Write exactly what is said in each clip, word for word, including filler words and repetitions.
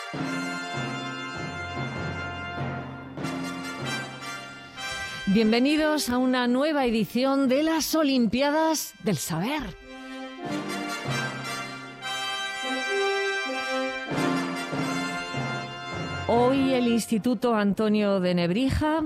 Bienvenidos a una nueva edición de las Olimpiadas del Saber. Hoy el Instituto Antonio de Nebrija,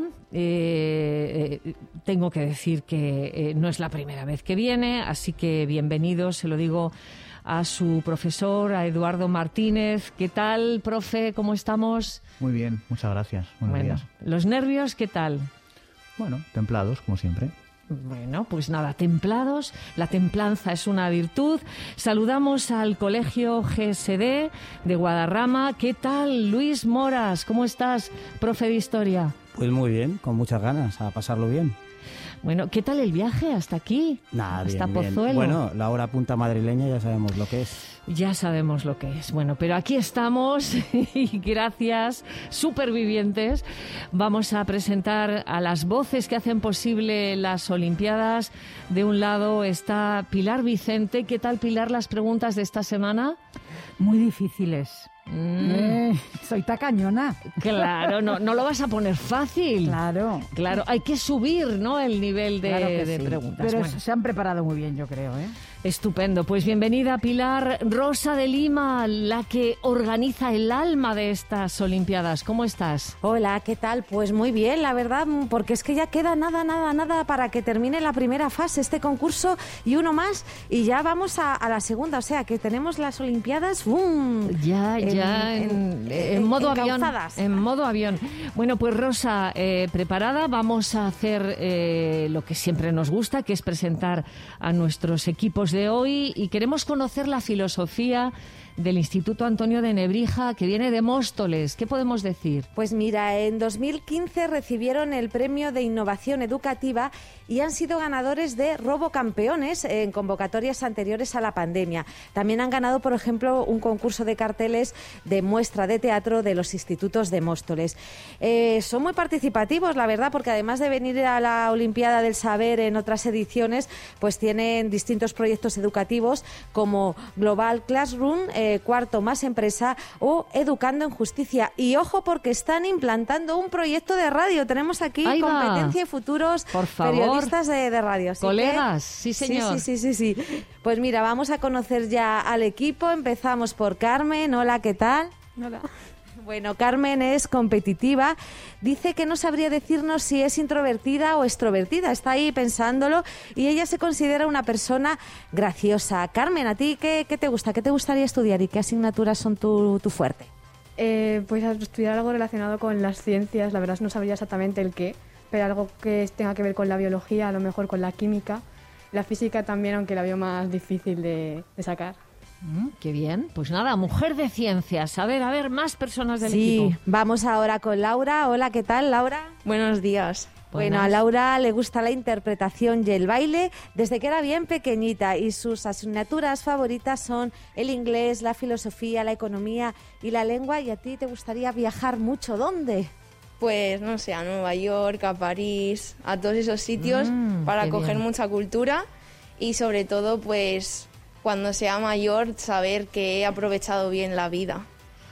eh, eh, tengo que decir que eh, no es la primera vez que viene, así que bienvenidos, se lo digo a su profesor, a Eduardo Martínez. ¿Qué tal, profe? ¿Cómo estamos? Muy bien, muchas gracias. Buenos bueno, días. ¿Los nervios qué tal? Bueno, templados, como siempre. Bueno, pues nada, templados. La templanza es una virtud. Saludamos al Colegio G S D de Guadarrama. ¿Qué tal, Luis Moras? ¿Cómo estás, profe de Historia? Pues muy bien, con muchas ganas, a pasarlo bien. Bueno, ¿qué tal el viaje hasta aquí? Nah, hasta bien, bien. Pozuelo. Bueno, la hora punta madrileña ya sabemos lo que es. Ya sabemos lo que es. Bueno, pero aquí estamos y gracias, supervivientes. Vamos a presentar a las voces que hacen posible las Olimpiadas. De un lado está Pilar Vicente. ¿Qué tal, Pilar, las preguntas de esta semana? Muy difíciles. Mm. Eh, soy tacañona. Claro, no, no lo vas a poner fácil. Claro. Claro, hay que subir, ¿no?, el nivel de, Claro que de sí. preguntas. Pero Bueno, se han preparado muy bien, yo creo, ¿eh? estupendo. Pues bienvenida, Pilar. Rosa de Lima, la que organiza el alma de estas Olimpiadas. ¿Cómo estás? Hola, ¿qué tal? Pues muy bien, la verdad, porque es que ya queda nada, nada, nada para que termine la primera fase, este concurso y uno más, y ya vamos a, a la segunda, o sea, que tenemos las Olimpiadas ¡bum! Ya, ya, en, en, en, en modo avión. En modo avión. Bueno, pues Rosa, eh, preparada, vamos a hacer eh, lo que siempre nos gusta, que es presentar a nuestros equipos de hoy, y queremos conocer la filosofía del Instituto Antonio de Nebrija, que viene de Móstoles. ¿Qué podemos decir? Pues mira, en dos mil quince recibieron el Premio de Innovación Educativa y han sido ganadores de Robocampeones en convocatorias anteriores a la pandemia. También han ganado, por ejemplo, un concurso de carteles de muestra de teatro de los institutos de Móstoles. Eh, son muy participativos, la verdad, porque además de venir a la Olimpiada del Saber en otras ediciones, pues tienen distintos proyectos educativos como Global Classroom, Eh, cuarto más empresa o Educando en Justicia. Y ojo, porque están implantando un proyecto de radio. Tenemos aquí Ahí va. competencia y futuros Por favor. periodistas de, de radio. Así Colegas, que, sí señor. Sí, sí, sí, sí, sí. Pues mira, vamos a conocer ya al equipo. Empezamos por Carmen. Hola, ¿qué tal? Hola. Bueno, Carmen es competitiva. Dice que no sabría decirnos si es introvertida o extrovertida. Está ahí pensándolo y ella se considera una persona graciosa. Carmen, ¿a ti qué, qué te gusta? ¿Qué te gustaría estudiar y qué asignaturas son tu, tu fuerte? Eh, pues estudiar algo relacionado con las ciencias. La verdad no sabría exactamente el qué, pero algo que tenga que ver con la biología, a lo mejor con la química. La física también, aunque la veo más difícil de, de sacar. Mm, qué bien. Pues nada, mujer de ciencias. A ver, a ver, más personas del sí, equipo. Vamos ahora con Laura. Hola, ¿qué tal, Laura? Buenos días. Bueno, a Laura le gusta la interpretación y el baile desde que era bien pequeñita y sus asignaturas favoritas son el inglés, la filosofía, la economía y la lengua. ¿Y a ti te gustaría viajar mucho? ¿Dónde? Pues no sé, a Nueva York, a París, a todos esos sitios Mm, para qué coger bien. mucha cultura y sobre todo pues cuando sea mayor saber que he aprovechado bien la vida.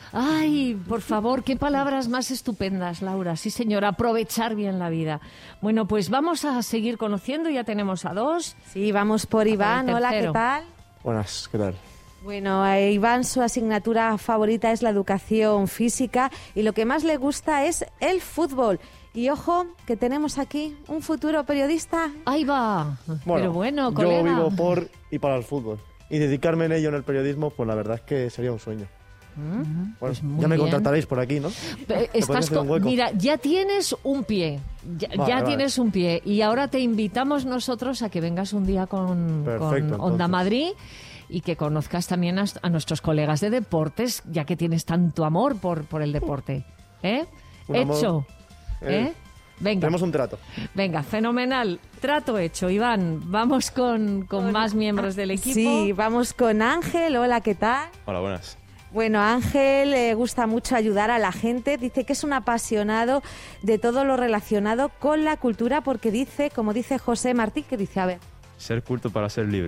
Ay, por favor, qué palabras más estupendas, Laura. Sí, señora, aprovechar bien la vida. Bueno, pues vamos a seguir conociendo, ya tenemos a dos. Sí, vamos por Iván. el Hola, ¿qué tercero. tal? Buenas, ¿qué tal? Bueno, a Iván su asignatura favorita es la educación física y lo que más le gusta es el fútbol. Y ojo, que tenemos aquí un futuro periodista. Ahí va. Pero bueno, colega. Yo vivo por y para el fútbol. Y dedicarme en ello en el periodismo, pues la verdad es que sería un sueño. Mm, Bueno, pues muy ya me bien. contrataréis por aquí, ¿no? Eh, ¿Me podéis Estás hacer un con- hueco? Mira, ya tienes un pie, ya, Vale, ya vale. tienes un pie y ahora te invitamos nosotros a que vengas un día con, Perfecto, con Onda entonces. Madrid y que conozcas también a, a nuestros colegas de deportes, ya que tienes tanto amor por, por el deporte. ¿Eh? Un amor, Hecho. ¿Eh? eh, Venga. Tenemos un trato. Venga, fenomenal. Trato hecho, Iván. Vamos con, con más miembros del equipo. Sí, vamos con Ángel. Hola, ¿qué tal? Hola, buenas. Bueno, a Ángel le gusta mucho ayudar a la gente. Dice que es un apasionado de todo lo relacionado con la cultura porque dice, como dice José Martí, que dice, a ver. Ser culto para ser libre.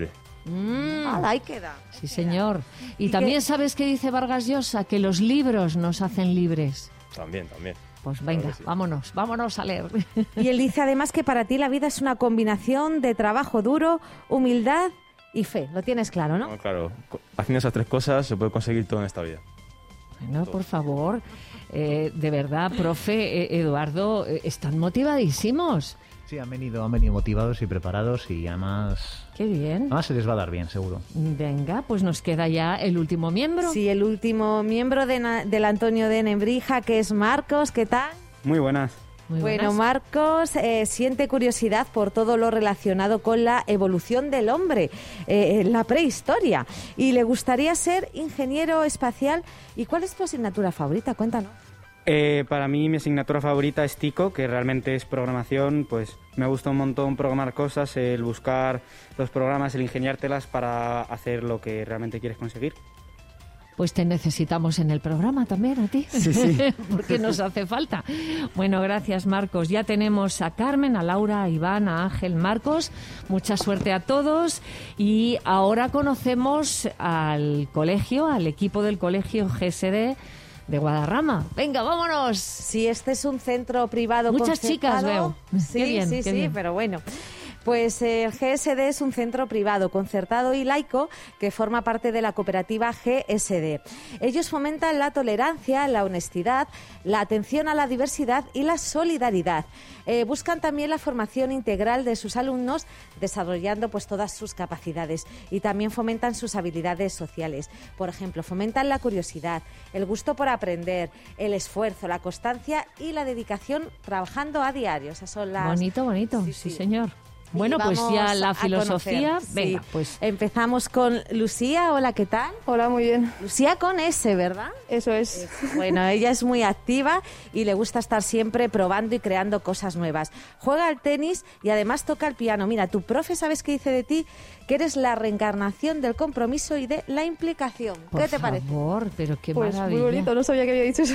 Mm, ¡Hala, ahí queda! Sí, señor. Y, ¿Y también qué? ¿Sabes qué dice Vargas Llosa? Que los libros nos hacen libres. También, también. Pues venga, claro sí. vámonos, vámonos a leer. Y él dice además que para ti la vida es una combinación de trabajo duro, humildad y fe. Lo tienes claro, ¿no? No, claro. Haciendo esas tres cosas se puede conseguir todo en esta vida. Bueno, por favor, eh, de verdad, profe, eh, Eduardo, eh, están motivadísimos. Sí, han venido, han venido motivados y preparados y además... Qué bien. Además se les va a dar bien, seguro. Venga, pues nos queda ya el último miembro. Sí, el último miembro de na, del Antonio de Nebrija, que es Marcos. ¿Qué tal? Muy buenas. Muy bueno, Marcos eh, siente curiosidad por todo lo relacionado con la evolución del hombre, eh, la prehistoria, y le gustaría ser ingeniero espacial. ¿Y cuál es tu asignatura favorita? Cuéntanos. Eh, para mí mi asignatura favorita es TICO, que realmente es programación. Pues me gusta un montón programar cosas, el buscar los programas, el ingeniártelas para hacer lo que realmente quieres conseguir. Pues te necesitamos en el programa también a ti, sí, sí. porque nos hace falta. Bueno, gracias Marcos. Ya tenemos a Carmen, a Laura, a Iván, a Ángel, Marcos. Mucha suerte a todos. Y ahora conocemos al colegio, al equipo del colegio G S D de Guadarrama. Venga, vámonos. Sí, este es un centro privado. Muchas chicas veo. Sí, qué bien, sí, qué sí, bien. Pero bueno. Pues eh, el G S D es un centro privado, concertado y laico que forma parte de la cooperativa G S D. Ellos fomentan la tolerancia, la honestidad, la atención a la diversidad y la solidaridad. Eh, buscan también la formación integral de sus alumnos, desarrollando pues todas sus capacidades, y también fomentan sus habilidades sociales. Por ejemplo, fomentan la curiosidad, el gusto por aprender, el esfuerzo, la constancia y la dedicación trabajando a diario. Esas son las... Bonito, bonito, sí, sí, sí señor. Bueno, pues ya la filosofía, venga, sí. pues empezamos con Lucía. Hola, ¿qué tal? Hola, muy bien. Lucía con S, ¿verdad? Eso es. Eh, bueno, ella es muy activa y le gusta estar siempre probando y creando cosas nuevas. Juega al tenis y además toca el piano. Mira, tu profe, ¿sabes qué dice de ti? Que eres la reencarnación del compromiso y de la implicación. Por ¿Qué te parece? Por favor, pero qué pues maravilla. Muy bonito, no sabía que había dicho eso.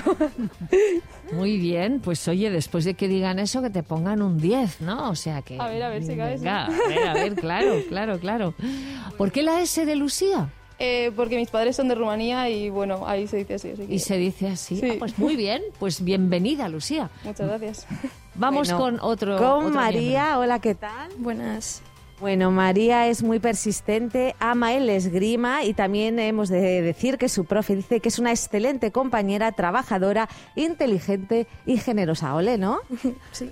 Muy bien, pues oye, después de que digan eso, que te pongan un diez, ¿no? O sea que... A ver, a ver si cae. Venga, a ver, a ver, claro, claro, claro. ¿Por qué la S de Lucía? Eh, porque mis padres son de Rumanía y bueno, ahí se dice así. así que... Y se dice así. Sí. Ah, pues muy bien, pues bienvenida, Lucía. Muchas gracias. Vamos bueno, con otro. Con otro María, miembro. hola, ¿qué tal? Buenas. Bueno, María es muy persistente, ama el esgrima y también hemos de decir que su profe dice que es una excelente compañera, trabajadora, inteligente y generosa. Ole, ¿no? Sí.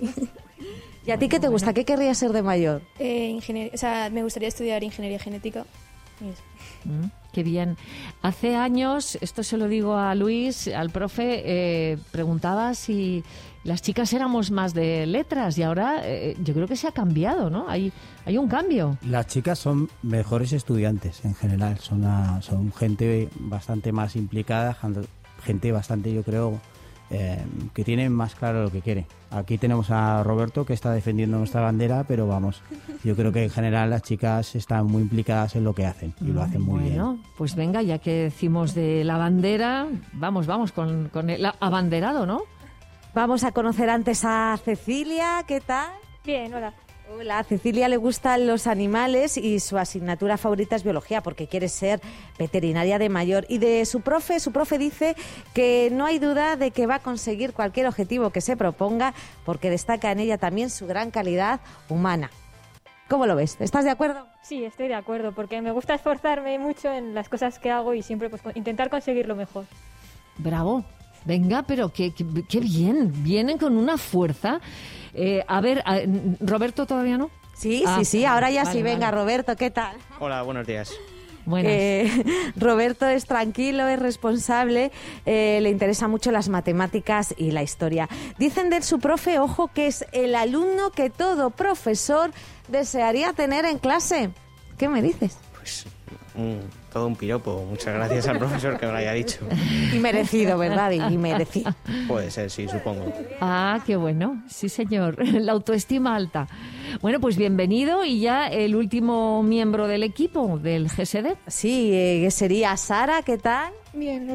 ¿Y a ti qué te gusta? ¿Qué querrías ser de mayor? Eh, ingenier- o sea, me gustaría estudiar ingeniería genética. Y eso. Mm, qué bien. Hace años, esto se lo digo a Luis, al profe, eh, preguntaba si las chicas éramos más de letras y ahora eh, yo creo que se ha cambiado, ¿no? Hay, hay un cambio. Las chicas son mejores estudiantes en general, son, una, son gente bastante más implicada, gente bastante, yo creo, eh, que tiene más claro lo que quiere. Aquí tenemos a Roberto que está defendiendo nuestra bandera, pero vamos, yo creo que en general las chicas están muy implicadas en lo que hacen y lo hacen muy bien. Bueno, pues venga, ya que decimos de la bandera, vamos, vamos con, con el abanderado, ¿no? Vamos a conocer antes a Cecilia, ¿qué tal? Bien, hola. Hola, a Cecilia le gustan los animales y su asignatura favorita es biología porque quiere ser veterinaria de mayor. Y de su profe, su profe dice que no hay duda de que va a conseguir cualquier objetivo que se proponga porque destaca en ella también su gran calidad humana. ¿Cómo lo ves? ¿Estás de acuerdo? Sí, estoy de acuerdo, porque me gusta esforzarme mucho en las cosas que hago y siempre pues intentar conseguir lo mejor. Bravo. Venga, pero qué, qué, qué bien, vienen con una fuerza. Eh, a ver, a, ¿Roberto todavía no? Sí, ah, sí, sí, ahora ya vale, sí. Venga, vale. Roberto, ¿qué tal? Hola, buenos días. Buenas. Eh, Roberto es tranquilo, es responsable, eh, le interesa mucho las matemáticas y la historia. Dicen de su profe, ojo, que es el alumno que todo profesor desearía tener en clase. ¿Qué me dices? Pues un, todo un piropo. Muchas gracias al profesor que me lo haya dicho. Y merecido, ¿verdad? Y merecido. Puede ser, sí, supongo. Ah, qué bueno. Sí, señor. La autoestima alta. Bueno, pues bienvenido y ya el último miembro del equipo del G S D. Sí, eh, sería Sara, ¿qué tal? Bien, hola.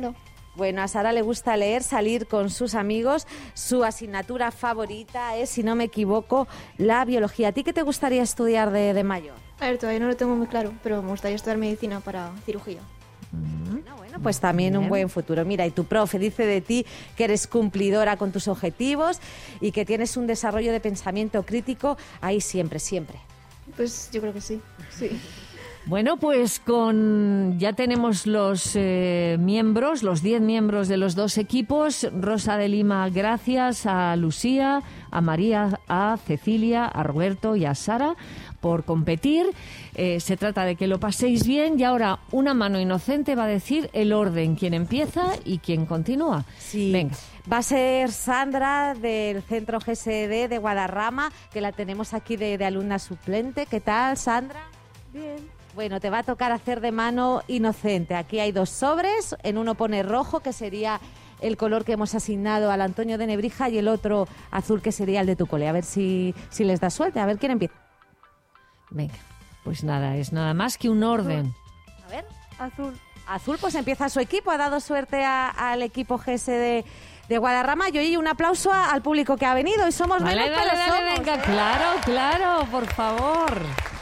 Bueno, a Sara le gusta leer, salir con sus amigos. Su asignatura favorita es, si no me equivoco, la biología. ¿A ti qué te gustaría estudiar de, de mayor? A ver, todavía no lo tengo muy claro, pero me gustaría estudiar medicina para cirugía. Bueno, bueno, pues también un buen futuro. Mira, y tu profe dice de ti que eres cumplidora con tus objetivos y que tienes un desarrollo de pensamiento crítico ahí siempre, siempre. Pues yo creo que sí, sí. Bueno, pues con ya tenemos los eh, miembros, los diez miembros de los dos equipos. Rosa de Lima, gracias a Lucía, a María, a Cecilia, a Roberto y a Sara por competir. Eh, se trata de que lo paséis bien y ahora una mano inocente va a decir el orden, quién empieza y quién continúa. Sí. Venga. Va a ser Sandra del Centro G S D de Guadarrama, que la tenemos aquí de, de alumna suplente. ¿Qué tal, Sandra? Bien. Bueno, te va a tocar hacer de mano inocente. Aquí hay dos sobres, en uno pone rojo, que sería el color que hemos asignado al Antonio de Nebrija, y el otro azul, que sería el de tu cole. A ver si, si les da suerte, a ver quién empieza. Venga, pues nada, es nada más que un orden. A ver. Azul. Azul, pues empieza su equipo, ha dado suerte a, al equipo G S D de Guadarrama. Y oye, un aplauso a, al público que ha venido. Y somos Vale, menos, dale, pero dale, somos, venga, ¿eh? claro, claro, por favor.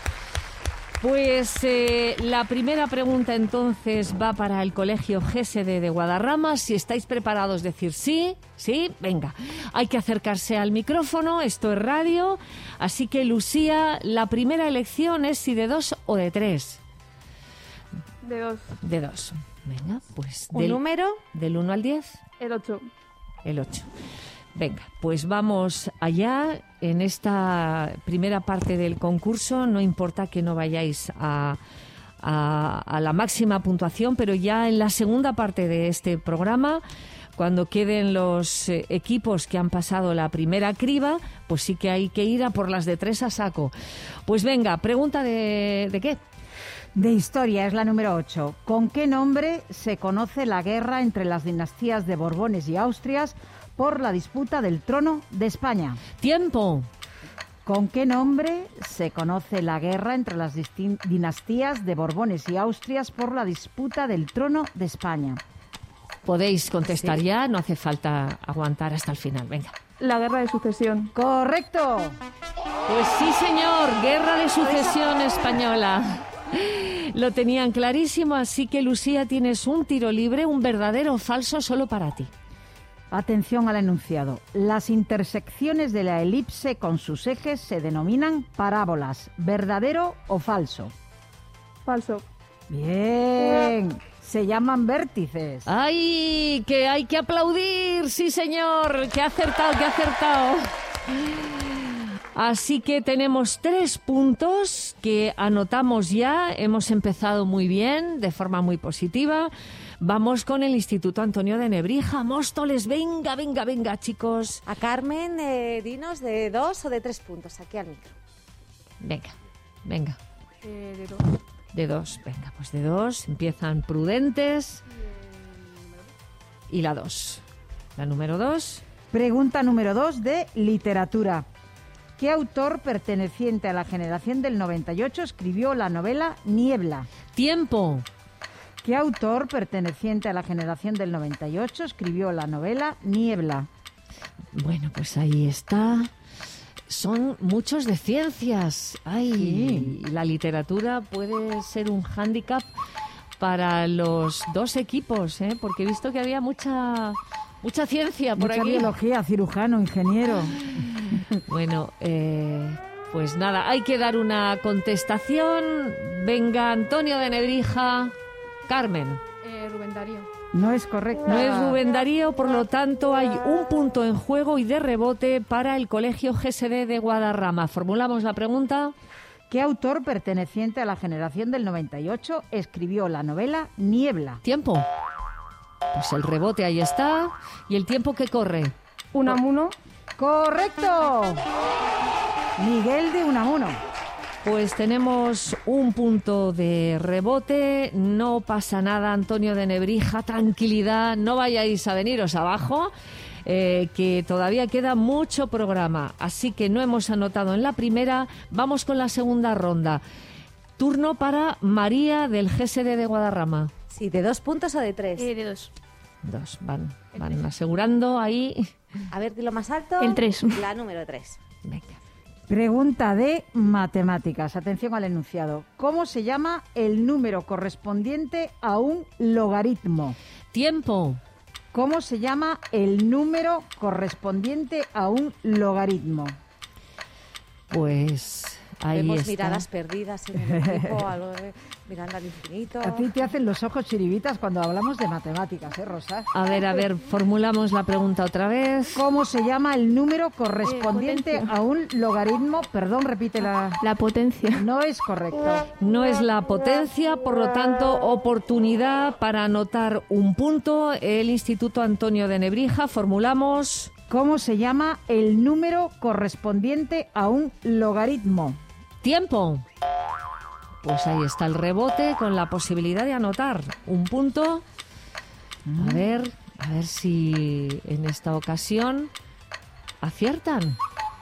Pues eh, la primera pregunta entonces va para el Colegio G S D de Guadarrama. Si estáis preparados, decir sí, sí, venga. Hay que acercarse al micrófono, esto es radio. Así que, Lucía, la primera elección es si de dos o de tres. De dos. De dos. Venga, pues... ¿Un del, número? Del uno al diez. El ocho. El ocho. Venga, pues vamos allá. En esta primera parte del concurso, no importa que no vayáis a, a, a la máxima puntuación, pero ya en la segunda parte de este programa, cuando queden los eh, equipos que han pasado la primera criba, pues sí que hay que ir a por las de tres a saco. Pues venga, pregunta de, ¿de qué? De historia, es la número ocho. ¿Con qué nombre se conoce la guerra entre las dinastías de Borbones y Austrias por la disputa del trono de España? ¡Tiempo! ¿Con qué nombre se conoce la guerra entre las distin- dinastías de Borbones y Austrias por la disputa del trono de España? Podéis contestar Sí. ya, no hace falta aguantar hasta el final. Venga. La guerra de sucesión. ¡Correcto! Pues sí, señor, guerra de sucesión española. Lo tenían clarísimo, así que, Lucía, tienes un tiro libre, un verdadero o falso solo para ti. Atención al enunciado. Las intersecciones de la elipse con sus ejes se denominan parábolas. ¿Verdadero o falso? Falso. Bien. Se llaman vértices. ¡Ay! Que hay que aplaudir, sí, señor. Que ha acertado, que ha acertado. Así que tenemos tres puntos que anotamos ya. Hemos empezado muy bien, de forma muy positiva. Vamos con el Instituto Antonio de Nebrija. Móstoles, venga, venga, venga, chicos. A Carmen, eh, dinos de dos o de tres puntos, aquí al micro. Venga, venga. Eh, de dos. De dos, venga, pues de dos. Empiezan Prudentes. Y la dos. La número dos. Pregunta número dos de literatura. ¿Qué autor perteneciente a la generación del noventa y ocho escribió la novela Niebla? Tiempo. ¿Qué autor perteneciente a la generación del noventa y ocho escribió la novela Niebla? Bueno, pues ahí está. Son muchos de ciencias. Ay, Sí. la literatura puede ser un hándicap para los dos equipos, ¿eh? Porque he visto que había mucha mucha ciencia por Mucha aquí. biología, cirujano, ingeniero. Bueno, eh, pues nada, hay que dar una contestación. Venga, Antonio de Nebrija. Carmen. Eh, Rubén Darío. No es correcto. No es Rubén Darío, por lo tanto hay un punto en juego y de rebote para el Colegio G S D de Guadarrama. Formulamos la pregunta. ¿Qué autor perteneciente a la generación del noventa y ocho escribió la novela Niebla? Tiempo. Pues el rebote ahí está. ¿Y el tiempo que corre? Unamuno. ¡Correcto! Miguel de Unamuno. Pues tenemos un punto de rebote. No pasa nada, Antonio de Nebrija. Tranquilidad, no vayáis a veniros abajo, eh, que todavía queda mucho programa. Así que no hemos anotado en la primera. Vamos con la segunda ronda. Turno para María del G S D de Guadarrama. Sí, ¿de dos puntos o de tres? Eh, de dos. Dos. Van, van asegurando ahí. A ver, dilo más alto. El tres. La número tres. Venga. Pregunta de matemáticas. Atención al enunciado. ¿Cómo se llama el número correspondiente a un logaritmo? Tiempo. ¿Cómo se llama el número correspondiente a un logaritmo? Pues ahí Vemos está. miradas perdidas en el equipo, algo de- mirando al infinito. A ti te hacen los ojos chiribitas cuando hablamos de matemáticas, ¿eh, Rosa? A ver, a ver, formulamos la pregunta otra vez. ¿Cómo se llama el número correspondiente Eh, potencia. a un logaritmo? Perdón, repítela. La potencia. No es correcto. No es la potencia, por lo tanto, oportunidad para anotar un punto. El Instituto Antonio de Nebrija, formulamos. ¿Cómo se llama el número correspondiente a un logaritmo? Tiempo. Pues ahí está el rebote con la posibilidad de anotar un punto. A ver, a ver si en esta ocasión aciertan.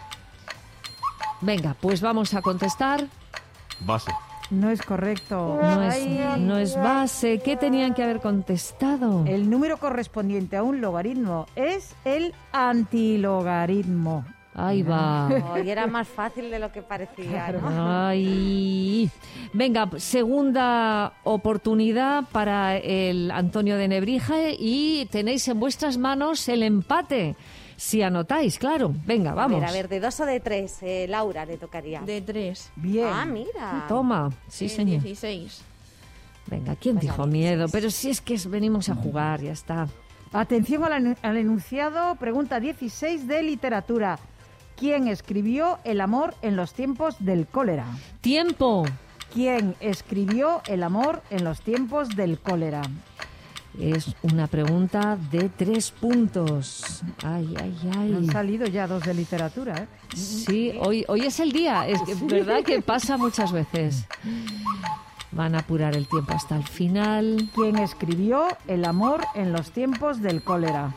Venga, pues vamos a contestar. Base. No es correcto. No es, Ay. no es base. ¿Qué tenían que haber contestado? El número correspondiente a un logaritmo es el antilogaritmo. Ahí va. Hoy era más fácil de lo que parecía, ¿no? Ay. Venga, segunda oportunidad para el Antonio de Nebrija y tenéis en vuestras manos el empate. Si anotáis, claro. Venga, vamos. A ver, a ver, de dos o de tres, eh, Laura le tocaría. De tres. Bien. Ah, mira. Toma. Sí, Eh, señor. dieciséis. Venga, ¿quién Pues dijo la miedo? Pero si es que es- venimos a jugar, ya está. Atención al, enu- al enunciado. Pregunta dieciséis de literatura. ¿Quién escribió El amor en los tiempos del cólera? Tiempo. ¿Quién escribió El amor en los tiempos del cólera? Es una pregunta de tres puntos. Ay, ay, Han ay. salido ya dos de literatura, ¿eh? Sí, hoy, hoy es el día. Es que, verdad que pasa muchas veces. Van a apurar el tiempo hasta el final. ¿Quién escribió El amor en los tiempos del cólera?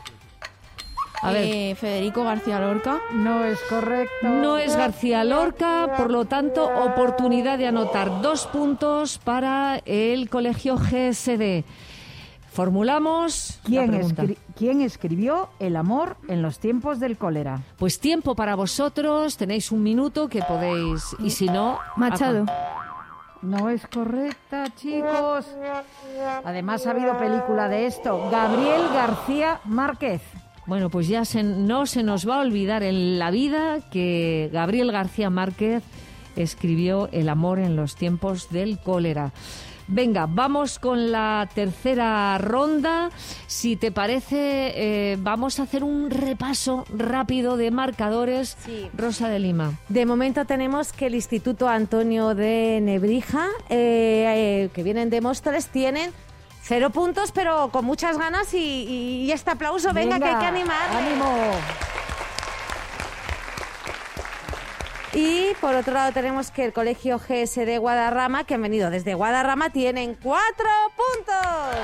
A ver. Eh, Federico García Lorca. No es correcto. No es García Lorca, por lo tanto, oportunidad de anotar dos puntos para el Colegio G S D. Formulamos la ¿Quién, pregunta. escri- ¿Quién escribió El amor en los tiempos del cólera? Pues tiempo para vosotros, tenéis un minuto que podéis, y si no... Machado. No es correcta, chicos. Además, ha habido película de esto. Gabriel García Márquez. Bueno, pues ya se- no se nos va a olvidar en la vida que Gabriel García Márquez escribió El amor en los tiempos del cólera. Venga, vamos con la tercera ronda. Si te parece, eh, vamos a hacer un repaso rápido de marcadores. Sí. Rosa de Lima. De momento tenemos que el Instituto Antonio de Nebrija, eh, eh, que vienen de Móstoles, tienen cero puntos, pero con muchas ganas y, y este aplauso, venga, que hay que animar. ¡Ánimo! Y por otro lado tenemos que el Colegio G S D Guadarrama, que han venido desde Guadarrama, tienen cuatro puntos.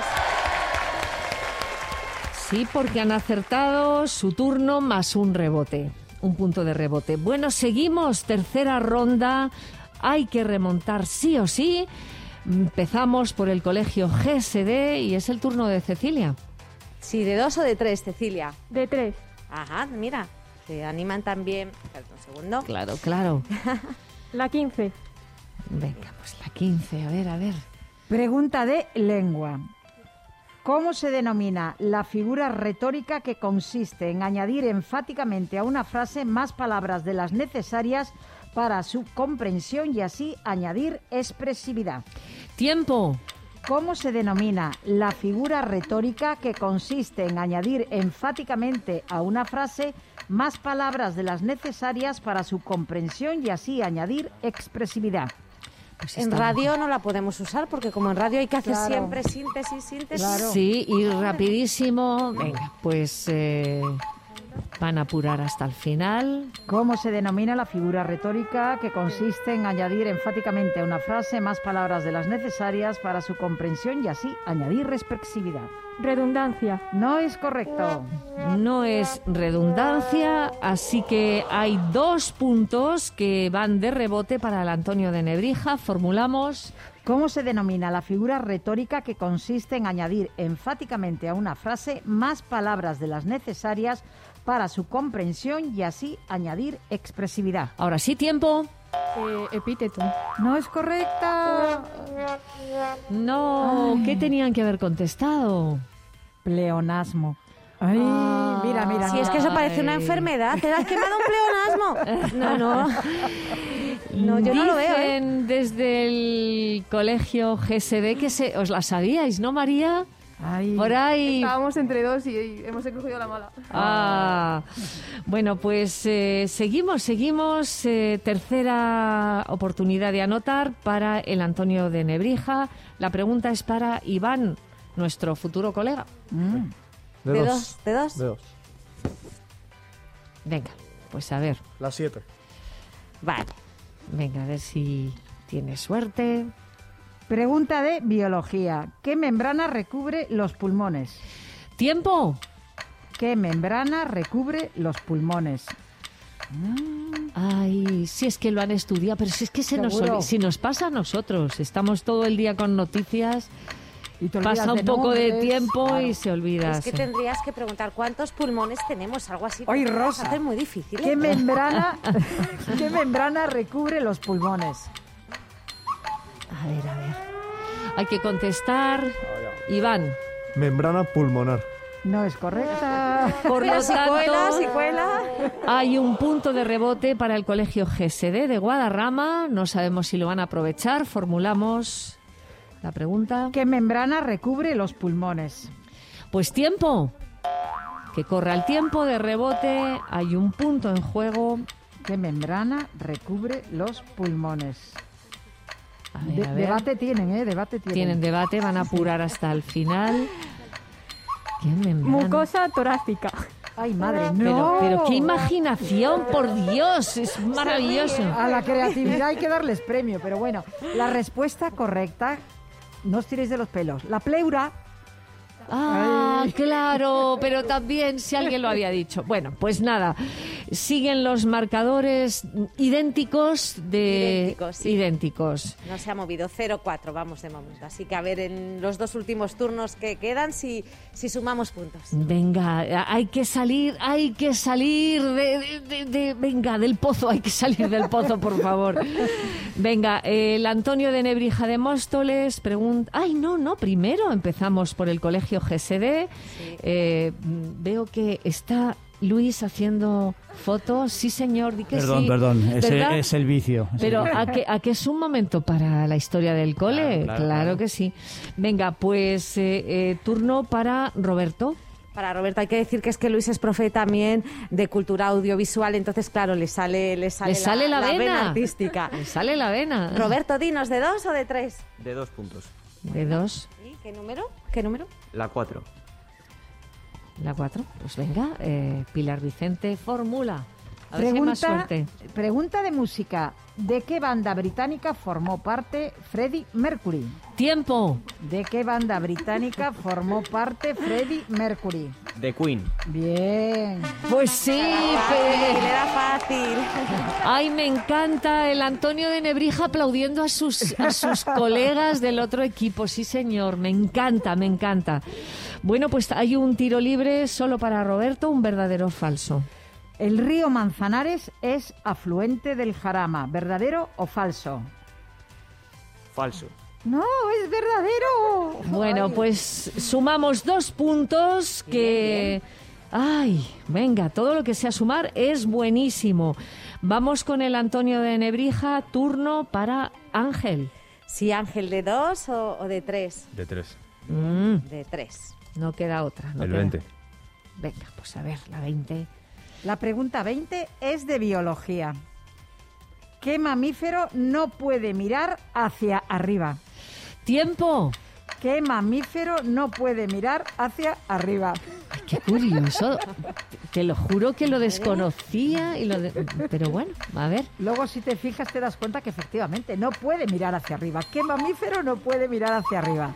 Sí, porque han acertado su turno más un rebote, un punto de rebote. Bueno, seguimos, tercera ronda, hay que remontar sí o sí. Empezamos por el Colegio G S D y es el turno de Cecilia. Sí, de dos o de tres, Cecilia. De tres. Ajá, mira, se animan también. Espera un segundo. Claro, claro. La quince. Venga, pues la quince, a ver, a ver. Pregunta de lengua. ¿Cómo se denomina la figura retórica que consiste en añadir enfáticamente a una frase más palabras de las necesarias para su comprensión y así añadir expresividad? Tiempo. ¿Cómo se denomina la figura retórica que consiste en añadir enfáticamente a una frase más palabras de las necesarias para su comprensión y así añadir expresividad? Pues En está- radio no la podemos usar porque como en radio hay que hacer Claro. siempre síntesis, síntesis. Claro. Sí, y rapidísimo. Venga, pues eh, van a apurar hasta el final. ¿Cómo se denomina la figura retórica que consiste en añadir enfáticamente a una frase más palabras de las necesarias para su comprensión y así añadir expresividad? Redundancia. No es correcto. No es redundancia, así que hay dos puntos que van de rebote para el Antonio de Nebrija. Formulamos ¿Cómo se denomina la figura retórica que consiste en añadir enfáticamente a una frase más palabras de las necesarias para su comprensión y así añadir expresividad? Ahora sí, tiempo. Eh, epíteto. No es correcta. No, Ay. ¿qué tenían que haber contestado? Pleonasmo. Ay, Ah. mira, mira. Si es que eso parece una Ay. enfermedad, ¿te das quemado un pleonasmo? No, no. No, yo no lo veo, ¿eh? Dicen desde el colegio G S D que se, os la sabíais, ¿no, María? Ay. Por ahí. Estábamos entre dos y, y hemos escogido la mala. Ah, bueno, pues eh, seguimos, seguimos. Eh, tercera oportunidad de anotar para el Antonio de Nebrija. La pregunta es para Iván, nuestro futuro colega. Mm. De, De dos. dos, de dos. De dos. Venga, pues a ver, La siete. Vale. venga, a ver si tienes suerte. Pregunta de biología. ¿Qué membrana recubre los pulmones? ¡Tiempo! ¿Qué membrana recubre los pulmones? Ay, si es que lo han estudiado, pero si es que se nos, Seguro. olvi- si nos pasa a nosotros, estamos todo el día con noticias, Y te olvidas pasa un de poco de nombres. tiempo Claro. y se olvida. Es que sí. tendrías que preguntar cuántos pulmones tenemos, algo así. Oye, porque lo vas Rosa, a hacer muy difícil. ¿Qué ¿eh? membrana, ¿Qué membrana recubre los pulmones? A ver, a ver. Hay que contestar. Iván, Membrana pulmonar. No es correcta. por lo Pero si tanto, cuela, si cuela. hay un punto de rebote para el Colegio G S D de Guadarrama. No sabemos si lo van a aprovechar. Formulamos la pregunta. ¿Qué membrana recubre los pulmones? Pues tiempo. Que corra el tiempo de rebote. Hay un punto en juego. ¿Qué membrana recubre los pulmones? A ver, De- a ver. debate tienen, ¿eh? Debate tienen. Tienen debate, van a apurar hasta el final. ¿Qué membrana? Mucosa torácica. Ay, madre, Pero, no. pero qué imaginación, por Dios, es maravilloso. A la creatividad hay que darles premio, pero bueno, la respuesta correcta, no os tiréis de los pelos. La pleura. Ah, Ay. claro, pero también si alguien lo había dicho. Bueno, pues nada, siguen los marcadores idénticos de... Idénticos, sí. idénticos. No se ha movido, cero cuatro vamos de momento. Así que a ver en los dos últimos turnos que quedan si, si sumamos puntos. Venga, hay que salir, hay que salir de, de- de- de- venga, del pozo, hay que salir del pozo, por favor. Venga, el Antonio de Nebrija de Móstoles pregunta, ay, no, no, primero empezamos por el Colegio G S D. Sí. Eh, veo que está Luis haciendo fotos, sí señor, di que Perdón, sí. perdón, es el, ¿Verdad? es el vicio. es Pero el vicio. ¿a que, ¿a que es un momento para la historia del cole? Claro, claro, claro. que sí. Venga, pues eh, eh, turno para Roberto. Para Roberto hay que decir que es que Luis es profe también de cultura audiovisual, entonces claro, le sale, le sale, Le sale la vena. artística. Le sale la vena. Roberto, dinos, ¿de dos o de tres? De dos puntos. De dos, ¿Y qué número? ¿Qué número? La cuatro. la cuatro. Pues venga, eh, Pilar Vicente, formula. A ver si hay más Pregunta, suerte. pregunta de música. ¿De qué banda británica formó parte Freddie Mercury? Tiempo. ¿De qué banda británica formó parte Freddie Mercury? De Queen. Bien. Pues sí, Fácil, pe- era fácil. ay, me encanta el Antonio de Nebrija aplaudiendo a sus, a sus colegas del otro equipo. Sí, señor, me encanta, me encanta. Bueno, pues hay un tiro libre solo para Roberto, un verdadero o falso. El río Manzanares es afluente del Jarama. ¿Verdadero o falso? Falso. No, es verdadero. Bueno, Ay. pues sumamos dos puntos que... Ay, venga, todo lo que sea sumar es buenísimo. Vamos con el Antonio de Nebrija, turno para Ángel. Sí, Ángel, ¿de dos o, o de tres? De tres. Mm, De tres. no queda otra. No El queda- veinte. Venga, pues a ver, la veinte. La pregunta veinte es de biología. ¿Qué mamífero no puede mirar hacia arriba? ¡Tiempo! ¿Qué mamífero no puede mirar hacia arriba? Ay, qué curioso. Te lo juro que lo desconocía y lo de- pero bueno, a ver. Luego, si te fijas, te das cuenta que efectivamente no puede mirar hacia arriba. ¿Qué mamífero no puede mirar hacia arriba?